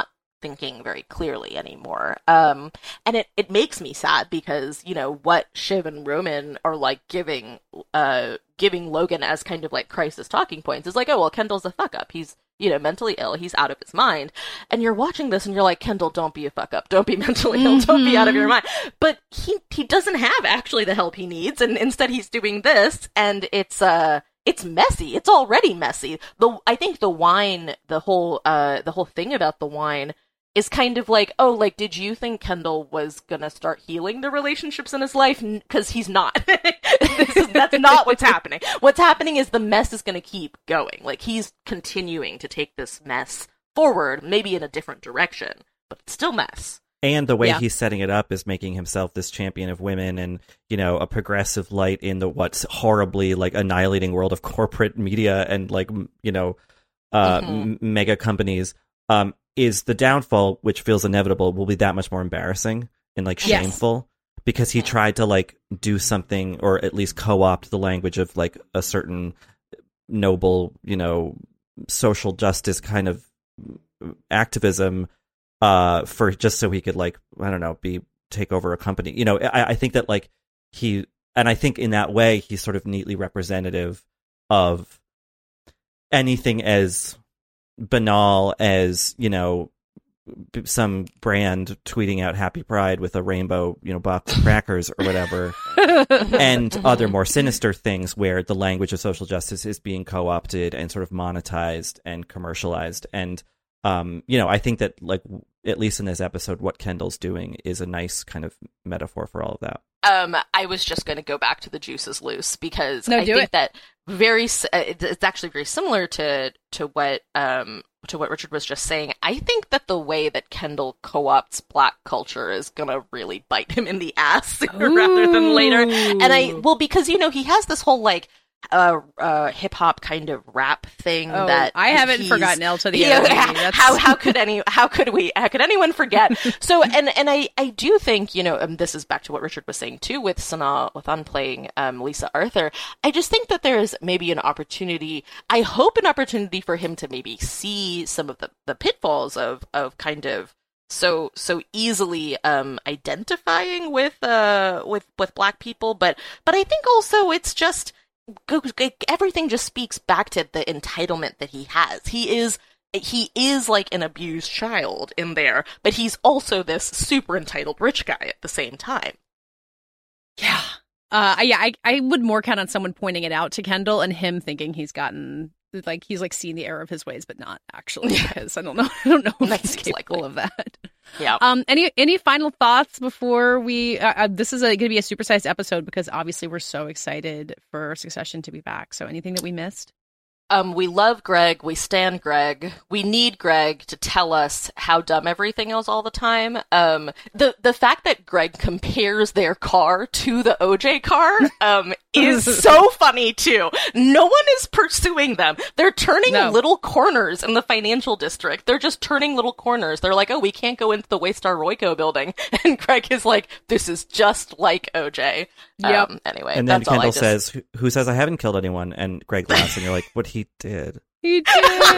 thinking very clearly anymore. Um, and it, it makes me sad because, you know, what Shiv and Roman are like giving, uh, giving Logan as kind of like crisis talking points is like, oh, well, Kendall's a fuck up. He's, you know, mentally ill. He's out of his mind. And you're watching this and you're like, Kendall, don't be a fuck up. Don't be mentally mm-hmm. ill. Don't be out of your mind. But he, he doesn't have actually the help he needs. And instead he's doing this, and it's, uh, it's messy. It's already messy. The, I think the wine, the whole, uh, the whole thing about the wine is kind of like, oh, like, did you think Kendall was gonna start healing the relationships in his life? Because he's not. This is, that's not what's happening. What's happening is the mess is gonna keep going. Like, he's continuing to take this mess forward, maybe in a different direction, but it's still mess. And the way yeah. he's setting it up is making himself this champion of women and, you know, a progressive light in the what's horribly, like, annihilating world of corporate media and, like, you know, uh, mm-hmm. m- mega companies. Um, is the downfall, which feels inevitable, will be that much more embarrassing and like shameful yes. because he tried to like do something or at least co-opt the language of like a certain noble, you know, social justice kind of activism uh, for just so he could like, I don't know, be take over a company. You know, I, I think that like he, and I think in that way, he's sort of neatly representative of anything as banal as, you know, some brand tweeting out Happy Pride with a rainbow, you know, box of crackers or whatever, and other more sinister things where the language of social justice is being co-opted and sort of monetized and commercialized. And, um, you know, I think that, like, at least in this episode, what Kendall's doing is a nice kind of metaphor for all of that. Um, I was just going to go back to the juice is loose because no, I think it. that very, it's actually very similar to, to what, um, to what Richard was just saying. I think that the way that Kendall co-opts Black culture is going to really bite him in the ass sooner Ooh. rather than later. And I, well, because, you know, he has this whole, like, uh, uh, hip hop kind of rap thing oh, that I haven't forgotten L to the end. Yeah, how how could any how could we how could anyone forget? So and and I, I do think, you know, um, this is back to what Richard was saying too with Sanaa Lathan playing um, Lisa Arthur. I just think that there is maybe an opportunity. I hope an opportunity for him to maybe see some of the, the pitfalls of of kind of so so easily um, identifying with uh with with Black people, but but I think also it's just. Everything just speaks back to the entitlement that he has. He is he is like an abused child in there, but he's also this super entitled rich guy at the same time. Yeah. Uh, yeah, I, I would more count on someone pointing it out to Kendall and him thinking he's gotten, like, he's, like, seen the error of his ways, but not actually, because I don't know, I don't know if he's capable likely. of that. Yeah. Um. Any any final thoughts before we, uh, uh, this is going to be a supersized episode because obviously we're so excited for Succession to be back. So anything that we missed? Um, we love Greg. We stan Greg. We need Greg to tell us how dumb everything is all the time. Um, the the fact that Greg compares their car to the O J car um, is so funny too. No one is pursuing them. They're turning no. little corners in the financial district. They're just turning little corners. They're like, oh, we can't go into the Waystar Royco building. And Greg is like, this is just like O J. Yep. Um, anyway, and then that's Kendall all I just... says, who, who says I haven't killed anyone? And Greg laughs, and you're like, what he did. He did.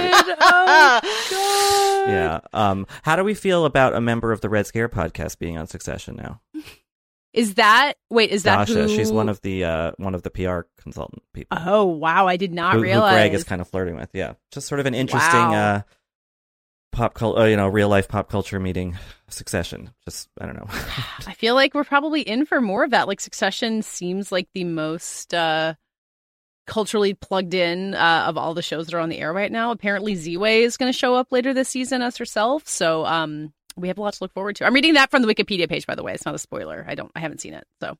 Oh, God. Yeah. Um, how do we feel about a member of the Red Scare podcast being on Succession now? Is that wait? Is that Dasha? who... She's one of the uh, one of the P R consultant people. Oh wow! I did not who, realize. Who Greg is kind of flirting with. Yeah, just sort of an interesting wow. uh, pop culture, uh, you know, real life pop culture meeting. Succession. Just I don't know. I feel like we're probably in for more of that. Like Succession seems like the most uh, culturally plugged in uh, of all the shows that are on the air right now. Apparently, Z-Way is going to show up later this season as herself. So. um We have a lot to look forward to. I'm reading that from the Wikipedia page, by the way. It's not a spoiler. I don't. I haven't seen it. So.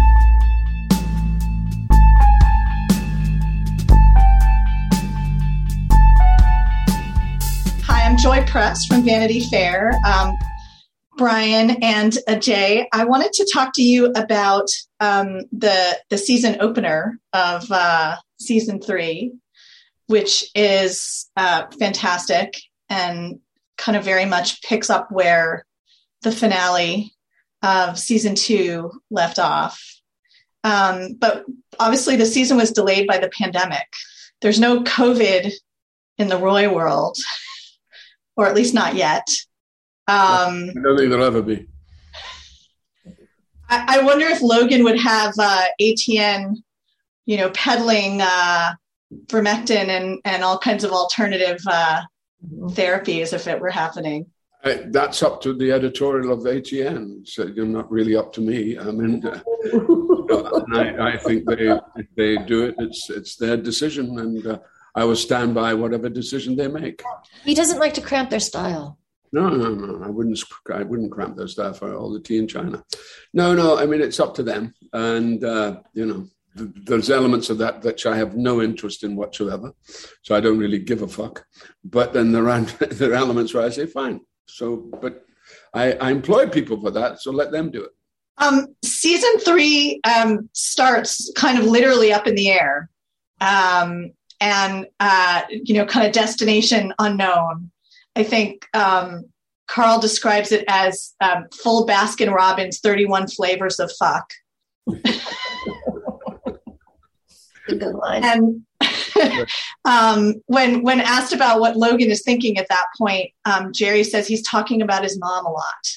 Hi, I'm Joy Press from Vanity Fair. Um, Brian and Ajay, I wanted to talk to you about um, the the season opener of uh, season three, which is uh, fantastic and kind of very much picks up where the finale of season two left off. Um, but obviously the season was delayed by the pandemic. There's no COVID in the Roy world, or at least not yet. Um, I don't think there'll ever be. I, I wonder if Logan would have uh, A T N, you know, peddling uh, vermectin and, and all kinds of alternative uh, therapies if it were happening. Uh, that's up to the editorial of A T N. So you're not really up to me. I mean, uh, you know, and I, I think they if they do it, it's it's their decision, and uh, I will stand by whatever decision they make. He doesn't like to cramp their style. No, no, no. I wouldn't. I wouldn't cramp their style for all the tea in China. No, no. I mean, it's up to them, and uh, you know, th- there's elements of that which I have no interest in whatsoever. So I don't really give a fuck. But then there are there are elements where I say, fine. So, but I, I employ people for that, so let them do it. Um, season three um, starts kind of literally up in the air, um, and uh, you know, kind of destination unknown. I think um, Carl describes it as um, full Baskin Robbins, thirty-one flavors of fuck. A good line. And um, when when asked about what Logan is thinking at that point, um, Jerry says he's talking about his mom a lot.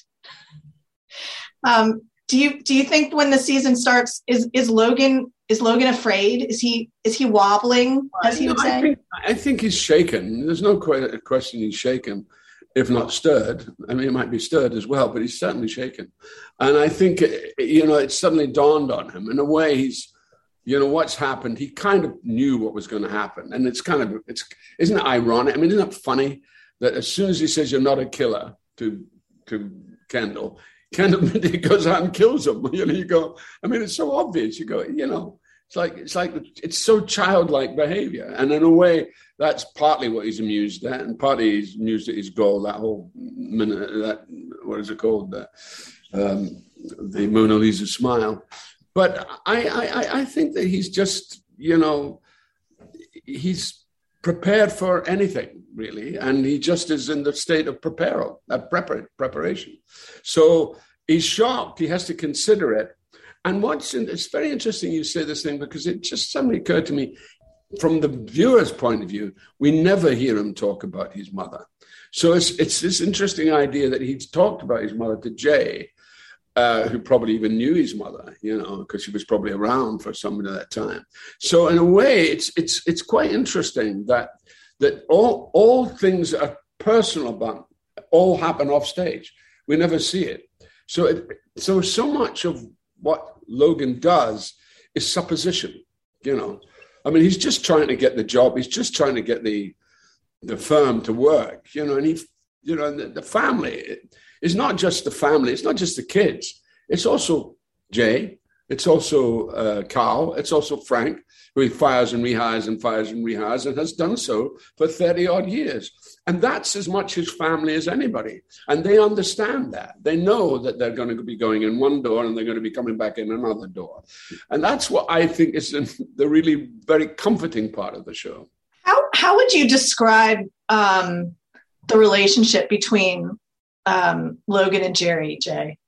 Um, do you do you think when the season starts, is is Logan is Logan afraid? Is he is he wobbling, as he would say? I think, I think he's shaken. There's no que- question he's shaken, if not stirred. I mean, he might be stirred as well, but he's certainly shaken. And I think, you know, it suddenly dawned on him. In a way, he's, you know, what's happened. He kind of knew what was going to happen. And it's kind of, it's isn't it ironic? I mean, isn't it funny that as soon as he says you're not a killer to to Kendall, Kendall he goes out and kills him. You know, you go, I mean, it's so obvious. You go, you know, it's like, it's like, it's so childlike behavior. And in a way, that's partly what he's amused at, and partly he's amused at his goal, that whole minute, that, what is it called? The, um, the Mona Lisa smile. But I, I, I think that he's just, you know, he's prepared for anything, really. And he just is in the state of prepare, uh, prepar- preparation. So he's shocked. He has to consider it. And what's in, it's very interesting you say this thing, because it just suddenly occurred to me, from the viewer's point of view, we never hear him talk about his mother. So it's it's this interesting idea that he's talked about his mother to Jay, uh, who probably even knew his mother, you know, because she was probably around for some of that time. So in a way, it's it's it's quite interesting that that all all things that are personal about all happen off stage. We never see it. So it, so so much of what Logan does is supposition, you know. I mean, he's just trying to get the job. He's just trying to get the the firm to work, you know, and he, you know, the, the family is not just the family. It's not just the kids. It's also Jay. It's also uh, Carl. It's also Frank, who he fires and rehires and fires and rehires and has done so for thirty odd years. And that's as much his family as anybody. And they understand that. They know that they're going to be going in one door and they're going to be coming back in another door. And that's what I think is the really very comforting part of the show. How how would you describe um, the relationship between um, Logan and Jerry, Jay?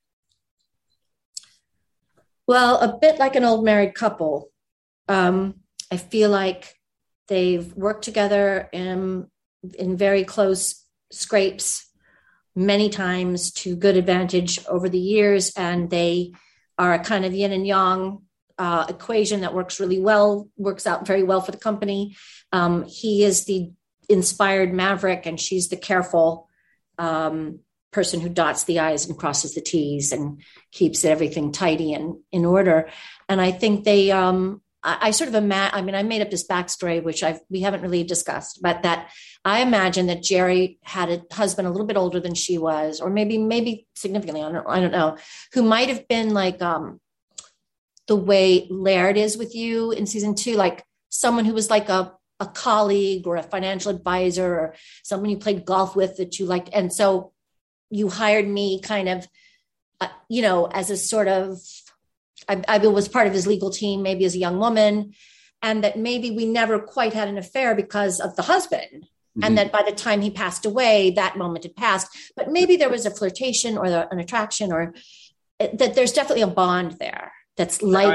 Well, a bit like an old married couple. Um, I feel like they've worked together in, in very close scrapes many times to good advantage over the years, and they are a kind of yin and yang uh, equation that works really well, works out very well for the company. Um, he is the inspired maverick, and she's the careful um, person who dots the I's and crosses the T's and keeps everything tidy and in order. And I think they, um, I, I sort of imagine, I mean, I made up this backstory, which I've, we haven't really discussed, but that I imagine that Jerry had a husband a little bit older than she was, or maybe, maybe significantly, I don't, I don't know, who might have been like um, the way Laird is with you in season two, like someone who was like a, a colleague or a financial advisor or someone you played golf with that you liked. And so you hired me kind of, uh, you know, as a sort of, I, I was part of his legal team, maybe as a young woman, and that maybe we never quite had an affair because of the husband. Mm-hmm. And that by the time he passed away, that moment had passed, but maybe there was a flirtation or the, an attraction, or that there's definitely a bond there that's like,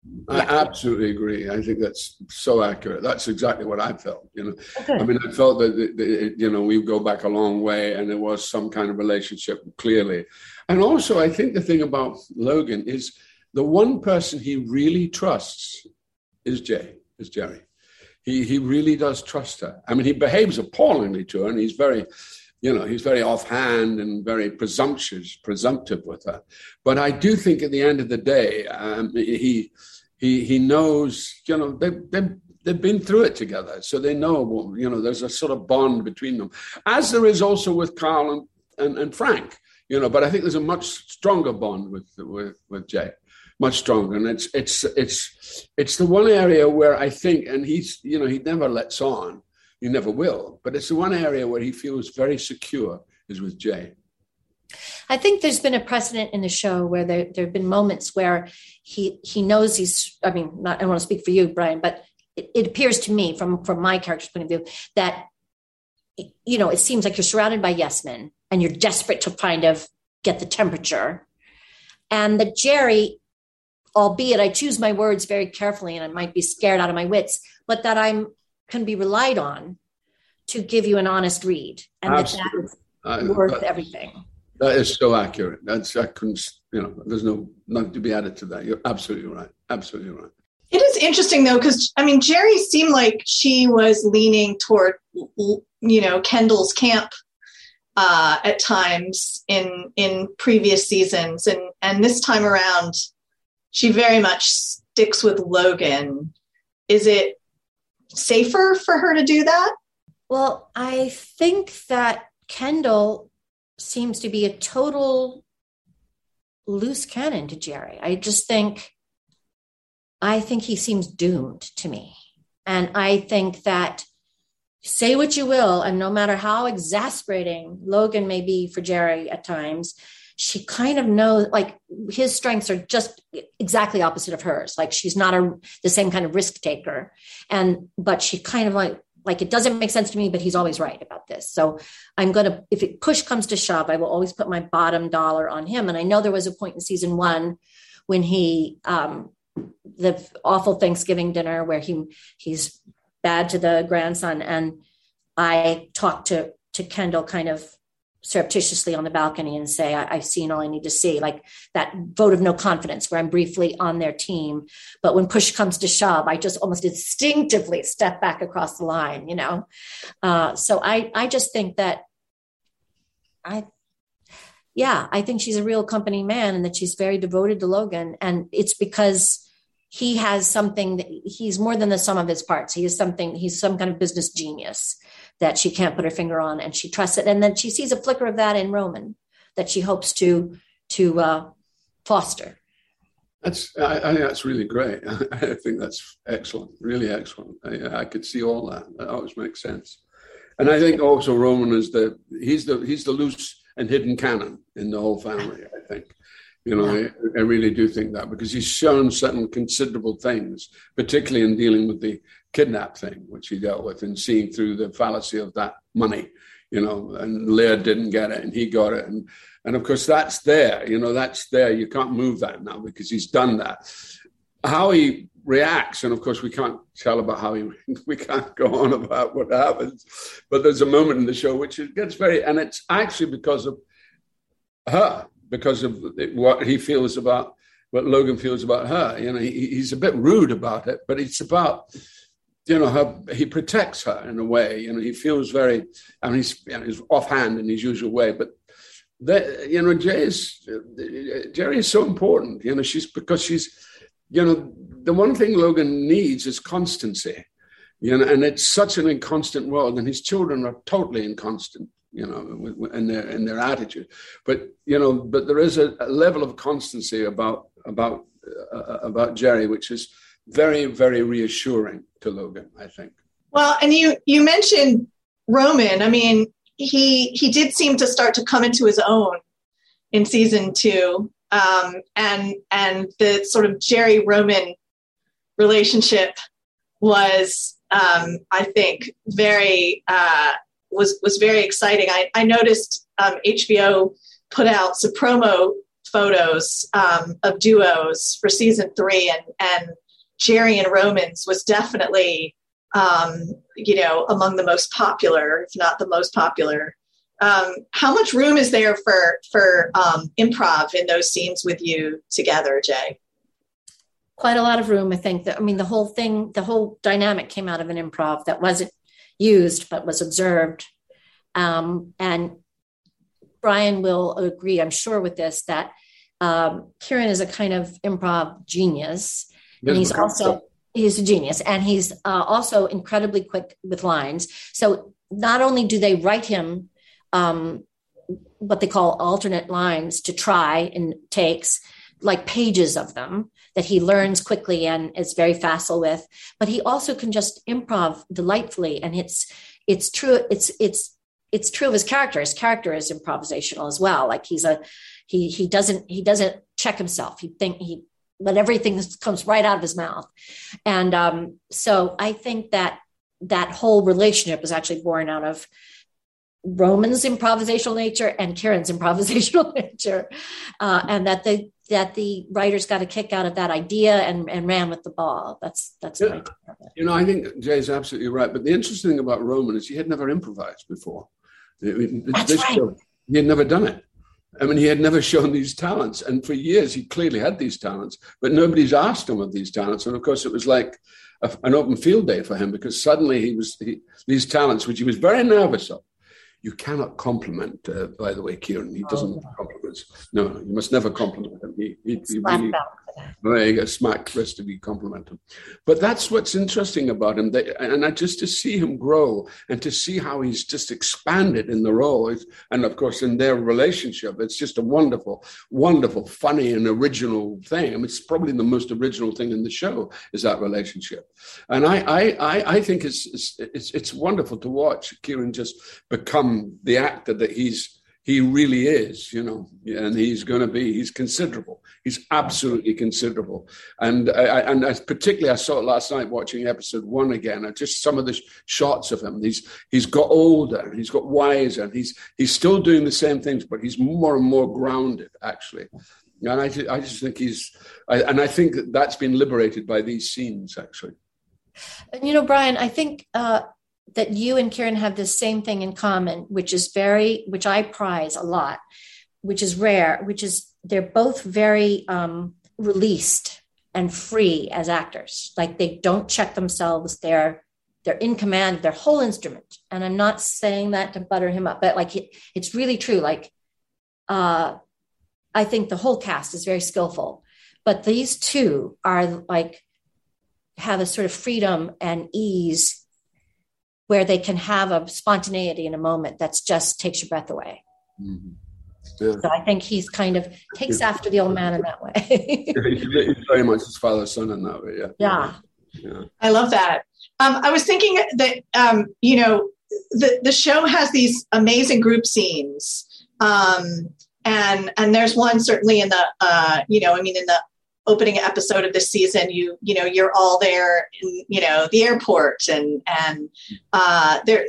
I yeah. absolutely agree. I think that's so accurate. That's exactly what I felt. You know, okay. I mean, I felt that, that, that you know, we go back a long way, and there was some kind of relationship clearly. And also, I think the thing about Logan is the one person he really trusts is Jay, is Jerry. He he really does trust her. I mean, he behaves appallingly to her, and he's very, you know, he's very offhand and very presumptuous, presumptive with her. But I do think at the end of the day, um, he he he knows, you know, they they they've been through it together, so they know, you know, there's a sort of bond between them, as there is also with Carl and and, and Frank, you know. But I think there's a much stronger bond with with with Jay. Much stronger, and it's it's it's it's the one area where I think, and he's, you know, he never lets on, he never will, but it's the one area where he feels very secure is with Jay. I think there's been a precedent in the show where there there have been moments where he he knows he's. I mean, not, I don't want to speak for you, Brian, but it, it appears to me from from my character's point of view that, you know, it seems like you're surrounded by yes men and you're desperate to kind of get the temperature, and that Jerry, albeit I choose my words very carefully and I might be scared out of my wits, but that I'm can be relied on to give you an honest read, and Absolutely. that that's worth that, everything. That is so accurate. That's, I couldn't, you know, there's no, nothing to be added to that. You're absolutely right. Absolutely right. It is interesting though, because I mean, Jerry seemed like she was leaning toward, you know, Kendall's camp uh, at times in, in previous seasons. And, and this time around, she very much sticks with Logan. Is it safer for her to do that? Well, I think that Kendall seems to be a total loose cannon to Jerry. I just think, I think he seems doomed to me. And I think that, say what you will, and no matter how exasperating Logan may be for Jerry at times, she kind of knows, like, his strengths are just exactly opposite of hers. Like, she's not a the same kind of risk taker. And, but she kind of like, like, it doesn't make sense to me, but he's always right about this. So I'm going to, if it push comes to shove, I will always put my bottom dollar on him. And I know there was a point in season one when he, um, the awful Thanksgiving dinner where he, he's bad to the grandson. And I talked to, to Kendall kind of surreptitiously on the balcony and say, I, I've seen all I need to see, like that vote of no confidence where I'm briefly on their team. But when push comes to shove, I just almost instinctively step back across the line, you know? Uh, so I, I just think that I, yeah, I think she's a real company man and that she's very devoted to Logan. And it's because he has something that he's more than the sum of his parts. He is something, he's some kind of business genius that she can't put her finger on, and she trusts it. And then she sees a flicker of that in Roman that she hopes to, to uh, foster. That's, I, I think that's really great. I think that's excellent, really excellent. I, I could see all that. That always makes sense. And I think also Roman is the, he's the, he's the loose and hidden cannon in the whole family, I think. You know, I, I really do think that, because he's shown certain considerable things, particularly in dealing with the kidnap thing, which he dealt with, and seeing through the fallacy of that money, you know, and Lear didn't get it and he got it. And, and of course, that's there, you know, that's there. You can't move that now because he's done that. How he reacts, and of course, we can't tell about how he, we can't go on about what happens, but there's a moment in the show which it gets very, and it's actually because of her. Because of what he feels about, what Logan feels about her. You know, he, he's a bit rude about it, but it's about, you know, her, he protects her in a way. You know, he feels very, I mean, he's, you know, he's offhand in his usual way, but, that, you know, Jay is, Jerry is so important, you know, she's, because she's, you know, the one thing Logan needs is constancy, you know, and it's such an inconstant world, and his children are totally inconstant, you know, in their in their attitude, but you know, but there is a, a level of constancy about about uh, about Jerry, which is very, very reassuring to Logan, I think. Well, and you you mentioned Roman. I mean, he he did seem to start to come into his own in season two, um, and and the sort of Jerry Roman relationship was, um, I think, very. Uh, was was very exciting. I, I noticed um, H B O put out some promo photos um, of duos for season three, and, and Jerry and Roman's was definitely, um, you know, among the most popular, if not the most popular. Um, how much room is there for for um, improv in those scenes with you together, Jay? Quite a lot of room, I think. That, I mean, the whole thing, the whole dynamic came out of an improv that wasn't used, but was observed. Um, and Brian will agree, I'm sure, with this, that um, Kieran is a kind of improv genius. And he's also, he's a genius. And he's uh, also incredibly quick with lines. So not only do they write him um, what they call alternate lines to try in takes, like pages of them that he learns quickly and is very facile with, but he also can just improv delightfully. And it's, it's true. It's, it's, it's true of his character. His character is improvisational as well. Like he's a, he, he doesn't, he doesn't check himself. He think he, let everything comes right out of his mouth. And um, so I think that that whole relationship was actually born out of Roman's improvisational nature and Kieran's improvisational nature. Uh, and that they, that the writers got a kick out of that idea and, and ran with the ball. That's that's yeah. my You know, I think Jay's absolutely right. But the interesting thing about Roman is he had never improvised before. I mean, That's this right. show, he had never done it. I mean, he had never shown these talents. And for years, he clearly had these talents, but nobody's asked him of these talents. And of course, it was like a, an open field day for him, because suddenly he was he, these talents, which he was very nervous of. You cannot compliment, uh, by the way, Kieran. He doesn't oh, no. compliment. No, you must never compliment him. He, he, he really, well, you get smacked first if you compliment him. But that's what's interesting about him. They, and I, just to see him grow and to see how he's just expanded in the role. And of course, in their relationship, it's just a wonderful, wonderful, funny and original thing. I mean, it's probably the most original thing in the show is that relationship. And I, I, I, I think it's, it's, it's, it's wonderful to watch Kieran just become the actor that he's he really is, you know, and he's going to be. He's considerable. He's absolutely considerable. And I, and I, particularly, I saw it last night watching episode one again. And just some of the sh- shots of him. He's he's got older. He's got wiser. And he's he's still doing the same things, but he's more and more grounded, actually. And I I just think he's, I, and I think that that's been liberated by these scenes, actually. And you know, Brian, I think. Uh... that you and Kieran have the same thing in common, which is very, which I prize a lot, which is rare, which is they're both very um, released and free as actors. Like they don't check themselves. They're, they're in command of their whole instrument. And I'm not saying that to butter him up, but like, it, it's really true. Like, uh, I think the whole cast is very skillful, but these two are like, have a sort of freedom and ease where they can have a spontaneity in a moment that's just takes your breath away. Mm-hmm. Yeah. So I think he's kind of takes yeah. after the old man in that way. He's very much his father's son in that way. Yeah. Yeah. yeah. I love that. Um, I was thinking that, um, you know, the, the show has these amazing group scenes. Um, and, and there's one certainly in the, uh, you know, I mean, in the opening episode of this season, you you know you're all there in you know the airport, and and uh, there.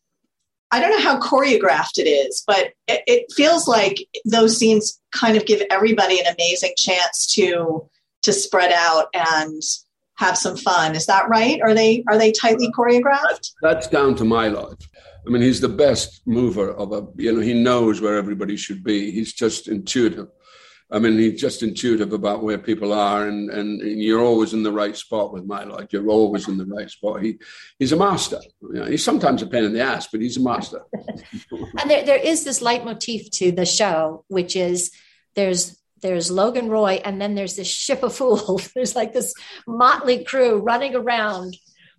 I don't know how choreographed it is, but it, it feels like those scenes kind of give everybody an amazing chance to to spread out and have some fun. Is that right? Are they are they tightly choreographed? That's, that's down to my lodge. I mean, he's the best mover of a. You know, he knows where everybody should be. He's just intuitive. I mean, he's just intuitive about where people are, and, and, and you're always in the right spot with my lodge. You're always in the right spot. He he's a master. You know, he's sometimes a pain in the ass, but he's a master. And there, there is this leitmotif to the show, which is there's there's Logan Roy, and then there's this ship of fools. There's like this motley crew running around,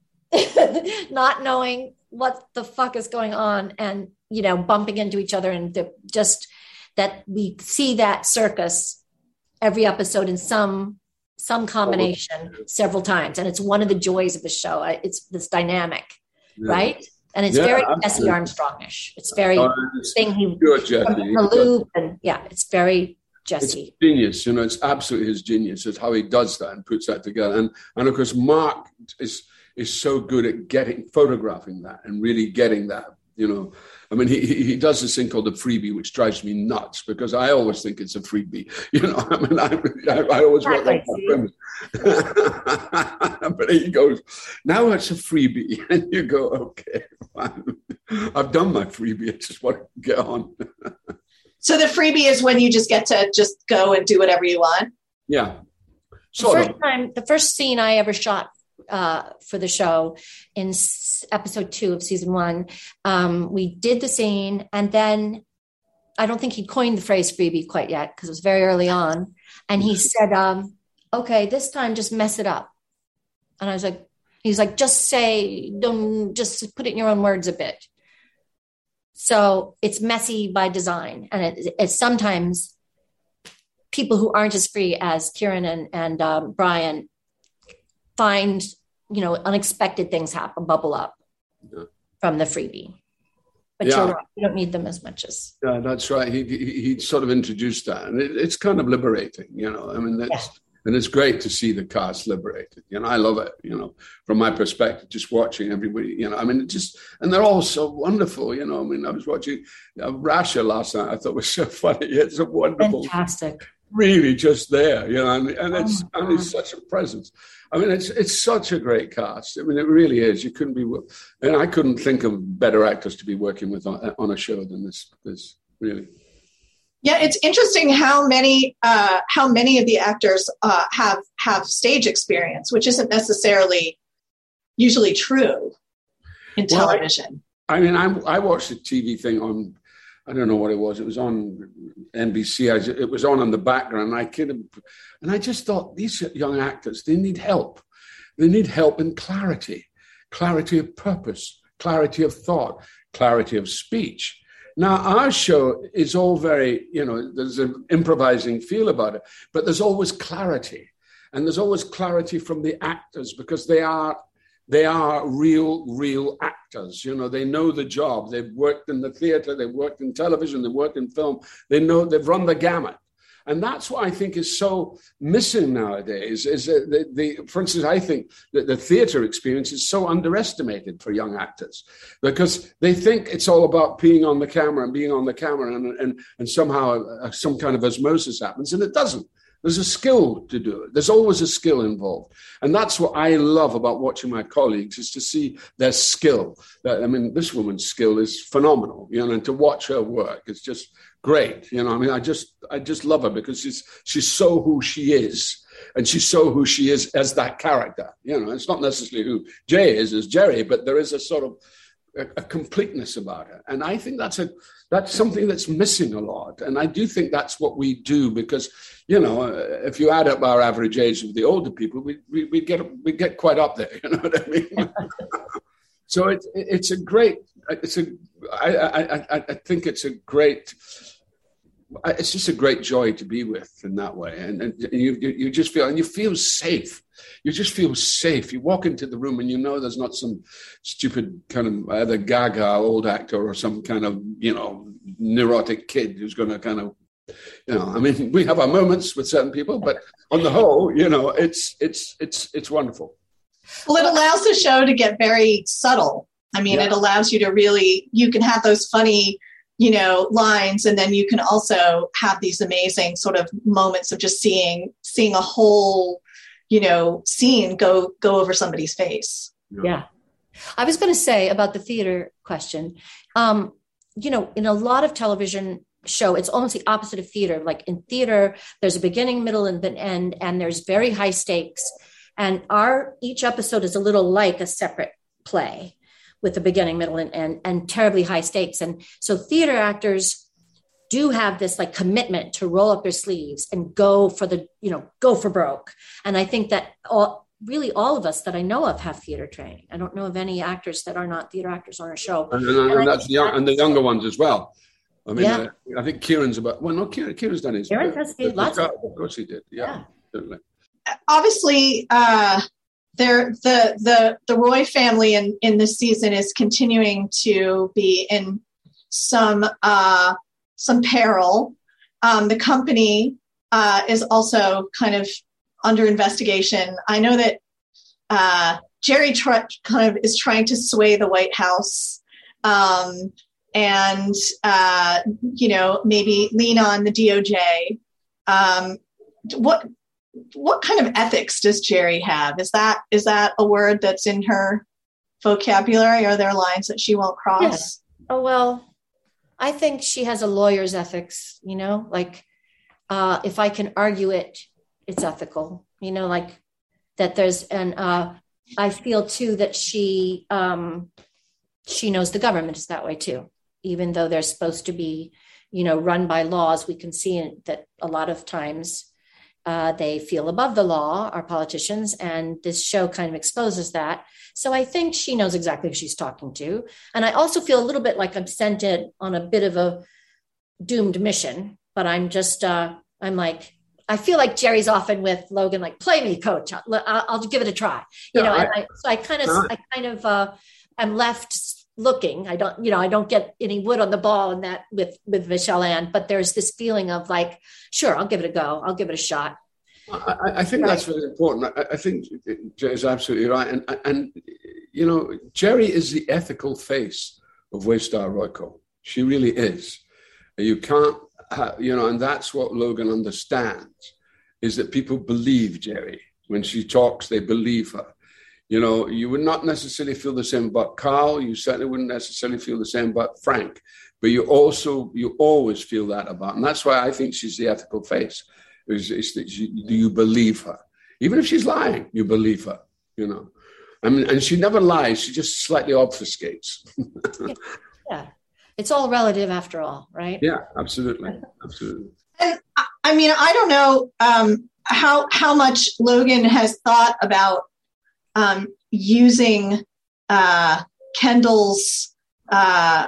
not knowing what the fuck is going on, and you know, bumping into each other, and just. That we see that circus every episode in some some combination several times, and it's one of the joys of the show. It's this dynamic, yeah. right? And it's yeah, very Jesse Armstrongish. It's very oh, it's thing he the loop, and yeah, it's very Jesse. It's genius, you know. It's absolutely his genius. It's how he does that and puts that together. And and of course, Mark is is so good at getting photographing that and really getting that. You know, I mean, he he does this thing called the freebie, which drives me nuts because I always think it's a freebie. You know, I mean, I, I, I always want that. But he goes, now it's a freebie. And you go, okay, fine. I've done my freebie. I just want to get on. So the freebie is when you just get to just go and do whatever you want? Yeah. Sort the first of. time, the first scene I ever shot uh, for the show in s- episode two of season one, um, we did the scene, and then I don't think he coined the phrase freebie quite yet because it was very early on. And he said, um, okay, this time just mess it up. And I was like, he's like, just say, don't just put it in your own words a bit. So it's messy by design. And it, it's sometimes people who aren't as free as Kieran and, and um, Brian find, you know, unexpected things happen, bubble up yeah. from the freebie. But yeah. you're right, you don't need them as much as. Yeah, that's right. He, he, he sort of introduced that. And it, it's kind of liberating, you know. I mean, that's, yeah. and it's great to see the cast liberated. You know, I love it, you know, from my perspective, just watching everybody, you know. I mean, it just, and they're all so wonderful, you know. I mean, I was watching uh, Rasha last night. I thought it was so funny. It's so wonderful. Fantastic. Really just there, you know, and, and it's oh and it's such a presence. I mean, it's it's such a great cast. I mean, it really is. You couldn't be, and I couldn't think of better actors to be working with on, on a show than this. This really. Yeah, it's interesting how many uh, how many of the actors uh, have have stage experience, which isn't necessarily usually true in television. Well, I, I mean, I I watched a T V thing on. I don't know what it was. It was on N B C. I, it was on in the background. And I kind of, and I just thought these young actors, they need help. They need help in clarity, clarity of purpose, clarity of thought, clarity of speech. Now, our show is all very, you know, there's an improvising feel about it, but there's always clarity. And there's always clarity from the actors because they are They are real, real actors. You know, they know the job. They've worked in the theater. They've worked in television. They've worked in film. They know, they've run the gamut. And that's what I think is so missing nowadays is that the, the, for instance, I think that the theater experience is so underestimated for young actors because they think it's all about being on the camera and being on the camera and, and, and somehow uh, some kind of osmosis happens. And it doesn't. There's a skill to do it. There's always a skill involved. And that's what I love about watching my colleagues is to see their skill. I mean, this woman's skill is phenomenal, you know, and to watch her work is just great. You know, I mean, I just, I just love her because she's, she's so who she is. And she's so who she is as that character. You know, it's not necessarily who Jay is as Jerry, but there is a sort of a, a completeness about it. And I think that's a, that's something that's missing a lot. And I do think that's what we do because, you know, uh, if you add up our average age of the older people, we we, we get we get quite up there. You know what I mean? So it's it's a great. It's a. I, I I I think it's a great. It's just a great joy to be with in that way, and, and you, you you just feel and you feel safe. You just feel safe. You walk into the room and you know there's not some stupid kind of either gaga old actor or some kind of you know neurotic kid who's going to kind of. You know, I mean, we have our moments with certain people, but on the whole, you know, it's it's it's it's wonderful. Well, it allows the show to get very subtle. I mean, yeah. It allows you to really, you can have those funny, you know, lines, and then you can also have these amazing sort of moments of just seeing seeing a whole, you know, scene go go over somebody's face. Yeah, yeah. I was going to say about the theater question. Um, you know, in a lot of television show, it's almost the opposite of theater. Like in theater, there's a beginning, middle, and an end, and there's very high stakes. And our each episode is a little like a separate play with a beginning, middle, and end, and terribly high stakes. And so theater actors do have this like commitment to roll up their sleeves and go for the, you know, go for broke. And I think that all really all of us that I know of have theater training. I don't know of any actors that are not theater actors on a show. And, and, and, and that's the young, and the younger ones as well. I mean, yeah. uh, I think Kieran's about, well, no, Kieran, Kieran's done his. Kieran has made lots of Of course he did, yeah. yeah. Obviously, uh, there the the the Roy family in, in this season is continuing to be in some uh, some peril. Um, the company uh, is also kind of under investigation. I know that uh, Jerry tr- kind of is trying to sway the White House. Um, and, uh, you know, maybe lean on the D O J. Um, what what kind of ethics does Jerry have? Is that is that a word that's in her vocabulary? Are there lines that she won't cross? Yes. Oh, well, I think she has a lawyer's ethics, you know, like uh, if I can argue it, it's ethical, you know, like that there's, and uh, I feel too that she, um, she knows the government is that way too, even though they're supposed to be, you know, run by laws. We can see that a lot of times uh, they feel above the law, our politicians, and this show kind of exposes that. So I think she knows exactly who she's talking to. And I also feel a little bit like I'm sent it on a bit of a doomed mission, but I'm just, uh, I'm like, I feel like Jerry's often with Logan, like, play me, coach. I'll, I'll, I'll give it a try. You yeah, know, I, and I, so I kind of, I kind of, uh, I'm left looking. I don't, you know, I don't get any wood on the ball in that with, with Michelle Ann, but there's this feeling of like, sure, I'll give it a go. I'll give it a shot. I, I think right. that's very important. I, I think Jay is absolutely right. And, and, you know, Jerry is the ethical face of Waystar Royco. She really is. You can't, have, you know, and that's what Logan understands, is that people believe Jerry. When she talks, they believe her. You know, you would not necessarily feel the same about Carl. You certainly wouldn't necessarily feel the same about Frank. But you also, you always feel that about. And that's why I think she's the ethical face. Is, is that you, you believe her. Even if she's lying, you believe her, you know. I mean, and she never lies. She just slightly obfuscates. yeah. yeah. It's all relative after all, right? Yeah, absolutely. Absolutely. And I mean, I don't know um, how, how much Logan has thought about um, using uh, Kendall's uh,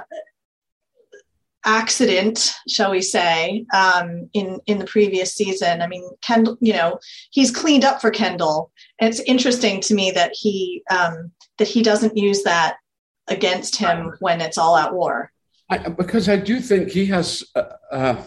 accident, shall we say, um, in, in the previous season. I mean, Kendall, you know, he's cleaned up for Kendall. And it's interesting to me that he, um, that he doesn't use that against him when it's all out war. I, because I do think he has, uh, uh,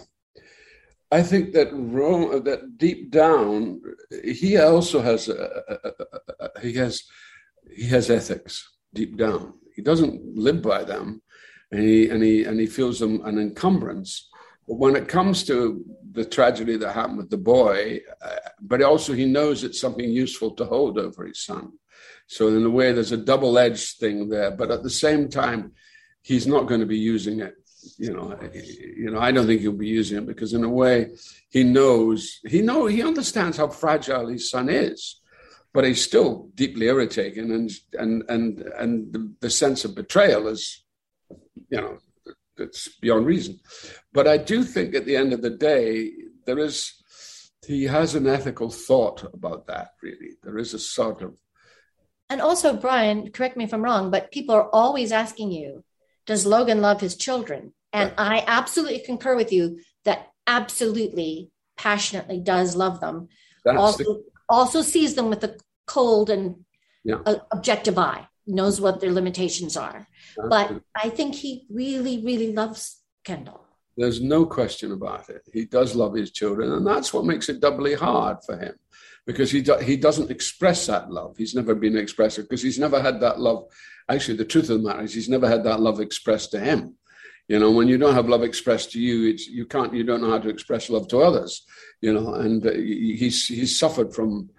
I think that Rome, that deep down, he also has, uh, uh, uh, he has, he has ethics deep down. He doesn't live by them. And he, and he and he feels them an encumbrance. But when it comes to the tragedy that happened with the boy, uh, but also he knows it's something useful to hold over his son. So in a way, there's a double-edged thing there. But at the same time, he's not going to be using it. You know, you know, I don't think he'll be using it because in a way, he knows, he know, he understands how fragile his son is. But he's still deeply irritating, and and and and the, the sense of betrayal is, you know, it's beyond reason. But I do think at the end of the day, there is, he has an ethical thought about that, really. There is a sort of. And also, Brian, correct me if I'm wrong, but people are always asking you, does Logan love his children? And right. I absolutely concur with you that absolutely, passionately does love them. That's also, the... also sees them with a cold and yeah. uh, objective eye. Knows what their limitations are. But I think he really, really loves Kendall. There's no question about it. He does love his children, and that's what makes it doubly hard for him, because he do, he doesn't express that love. He's never been expressive because he's never had that love. Actually, the truth of the matter is he's never had that love expressed to him. You know, when you don't have love expressed to you, it's you can't, you don't know how to express love to others. You know, and uh, he's he's suffered from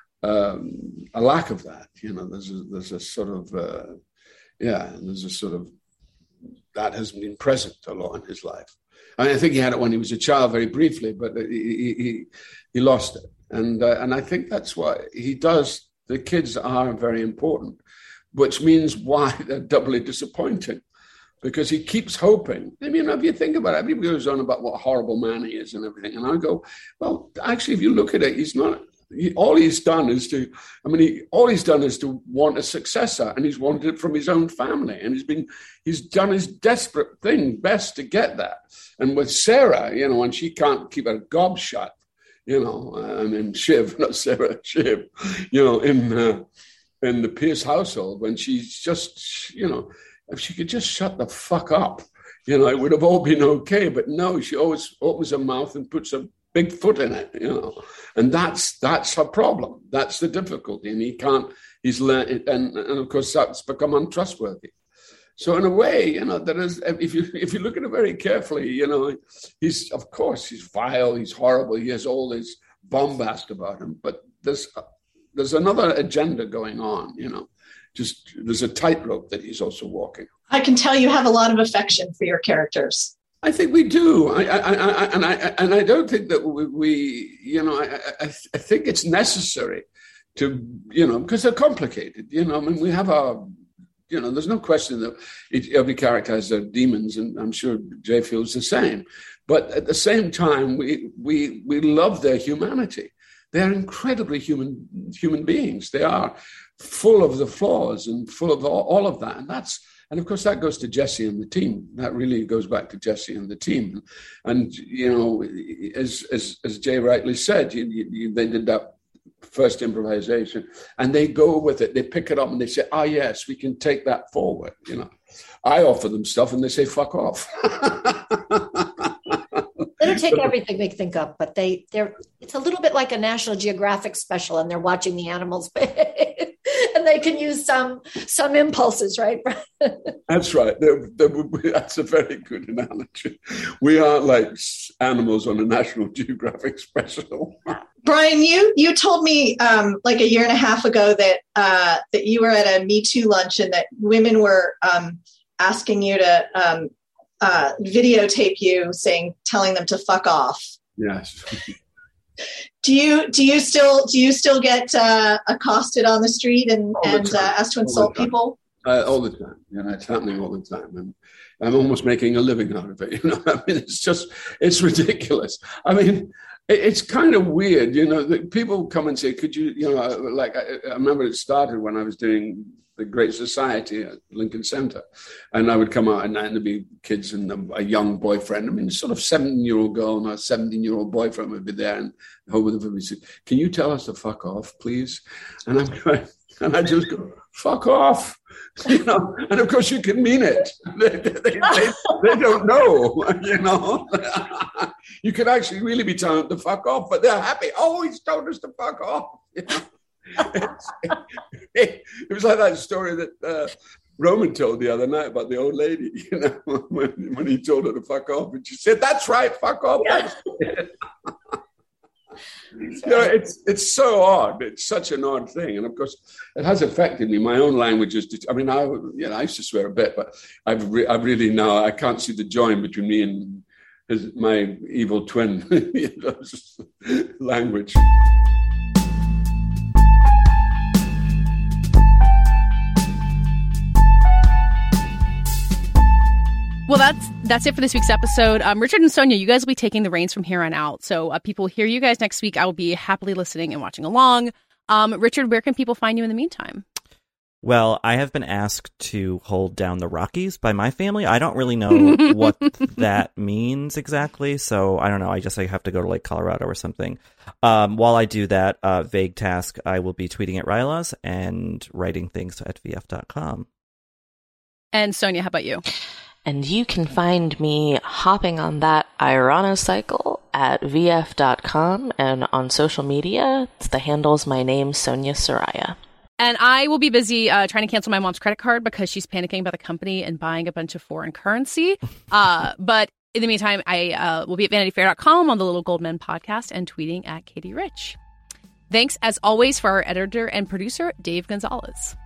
Um, a lack of that. You know, there's a, there's a sort of, uh, yeah, there's a sort of, that has been present a lot in his life. I mean, I think he had it when he was a child very briefly, but he he, he lost it. And, uh, and I think that's why he does, the kids are very important, which means why they're doubly disappointing, because he keeps hoping. I mean, if you think about it, everybody goes on about what a horrible man he is and everything. And I go, well, actually, if you look at it, he's not, He, all he's done is to, I mean, he, all he's done is to want a successor, and he's wanted it from his own family, and he's been, he's done his desperate thing best to get that. And with Sarah, you know, and she can't keep her gob shut, you know, I mean, Shiv, not Sarah, Shiv, you know, in uh, in the Pierce household, when she's just, you know, if she could just shut the fuck up, you know, it would have all been okay. But no, she always opens her mouth and puts a big foot in it, you know, and that's that's her problem. That's the difficulty, and he can't. He's learned, and, and of course that's become untrustworthy. So in a way, you know, there is, if you if you look at it very carefully, you know, he's, of course, he's vile, he's horrible, he has all this bombast about him, but there's there's another agenda going on, you know, just there's a tightrope that he's also walking. I can tell you have a lot of affection for your characters. I think we do. I, I, I, and I and I don't think that we, we you know, I, I, I think it's necessary to, you know, because they're complicated, you know, I mean, we have our, you know, there's no question that each, every character has their demons, and I'm sure Jay feels the same. But at the same time, we we we love their humanity. They're incredibly human human beings. They are full of the flaws and full of all, all of that. And that's and of course that goes to Jesse and the team. That really goes back to Jesse and the team. And you know, as as as Jay rightly said, you, you, they did that first improvisation, and they go with it. They pick it up and they say, "Ah, yes, we can take that forward." You know, I offer them stuff and they say, "Fuck off." They don't take everything they think up, but they they're. It's a little bit like a National Geographic special, and they're watching the animals, and they can use some some impulses, right? That's right. They're, they're, that's a very good analogy. We aren't like animals on a National Geographic special. Brian, you you told me um, like a year and a half ago that uh, that you were at a Me Too lunch and that women were um, asking you to um, uh, videotape you saying, telling them to fuck off. Yes. Do you do you still do you still get uh, accosted on the street and, and uh, asked to insult all people? Uh, all the time. You know, it's happening all the time, and I'm almost making a living out of it. You know, I mean, it's just it's ridiculous. I mean, it, it's kind of weird. You know, that people come and say, "Could you?" You know, like I, I remember it started when I was doing the Great Society at Lincoln Center, and I would come out at night and there'd be kids and a, a young boyfriend. I mean, sort of seventeen-year-old girl and a seventeen-year-old boyfriend would be there, and over the would say, "Can you tell us to fuck off, please?" And I'm going, and I just go, "Fuck off." You know, and of course you can mean it. They, they, they, they don't know, you know. You could actually really be telling them to fuck off, but they're happy. Oh, he's told us to fuck off. You know? It was like that story that uh, Roman told the other night about the old lady, you know, when, when he told her to fuck off, and she said, "That's right, fuck off." Yeah. You know, it's it's so odd. It's such an odd thing, and of course, it has affected me. My own language is. I mean, I you know I used to swear a bit, but I've re- I've really now I can't see the join between me and his, my evil twin. You know, just language. Well, that's that's it for this week's episode. Um, Richard and Sonia, you guys will be taking the reins from here on out. So uh, people hear you guys next week. I will be happily listening and watching along. Um, Richard, where can people find you in the meantime? Well, I have been asked to hold down the Rockies by my family. I don't really know what that means exactly. So I don't know. I just I have to go to like Colorado or something. Um, while I do that uh, vague task, I will be tweeting at Rylas and writing things at V F dot com. And Sonia, how about you? And you can find me hopping on that Ironicycle at V F dot com, and on social media, the handle's my name, Sonia Soraya. And I will be busy uh, trying to cancel my mom's credit card because she's panicking about the company and buying a bunch of foreign currency. Uh, but in the meantime, I uh, will be at vanity fair dot com on the Little Gold Men podcast and tweeting at Katie Rich. Thanks, as always, for our editor and producer, Dave Gonzalez.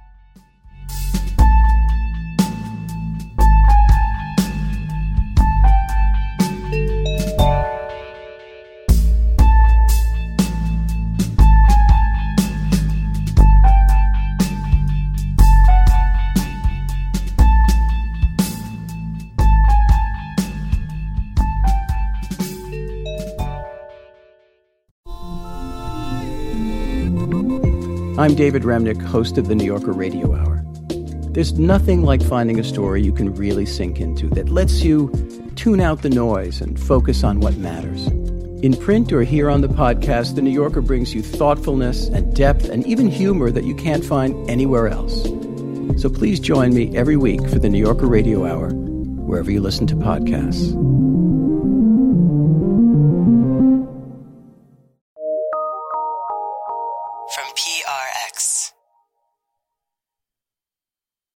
I'm David Remnick, host of the New Yorker Radio Hour. There's nothing like finding a story you can really sink into that lets you tune out the noise and focus on what matters. In print or here on the podcast, the New Yorker brings you thoughtfulness and depth and even humor that you can't find anywhere else. So please join me every week for the New Yorker Radio Hour, wherever you listen to podcasts. From P R X.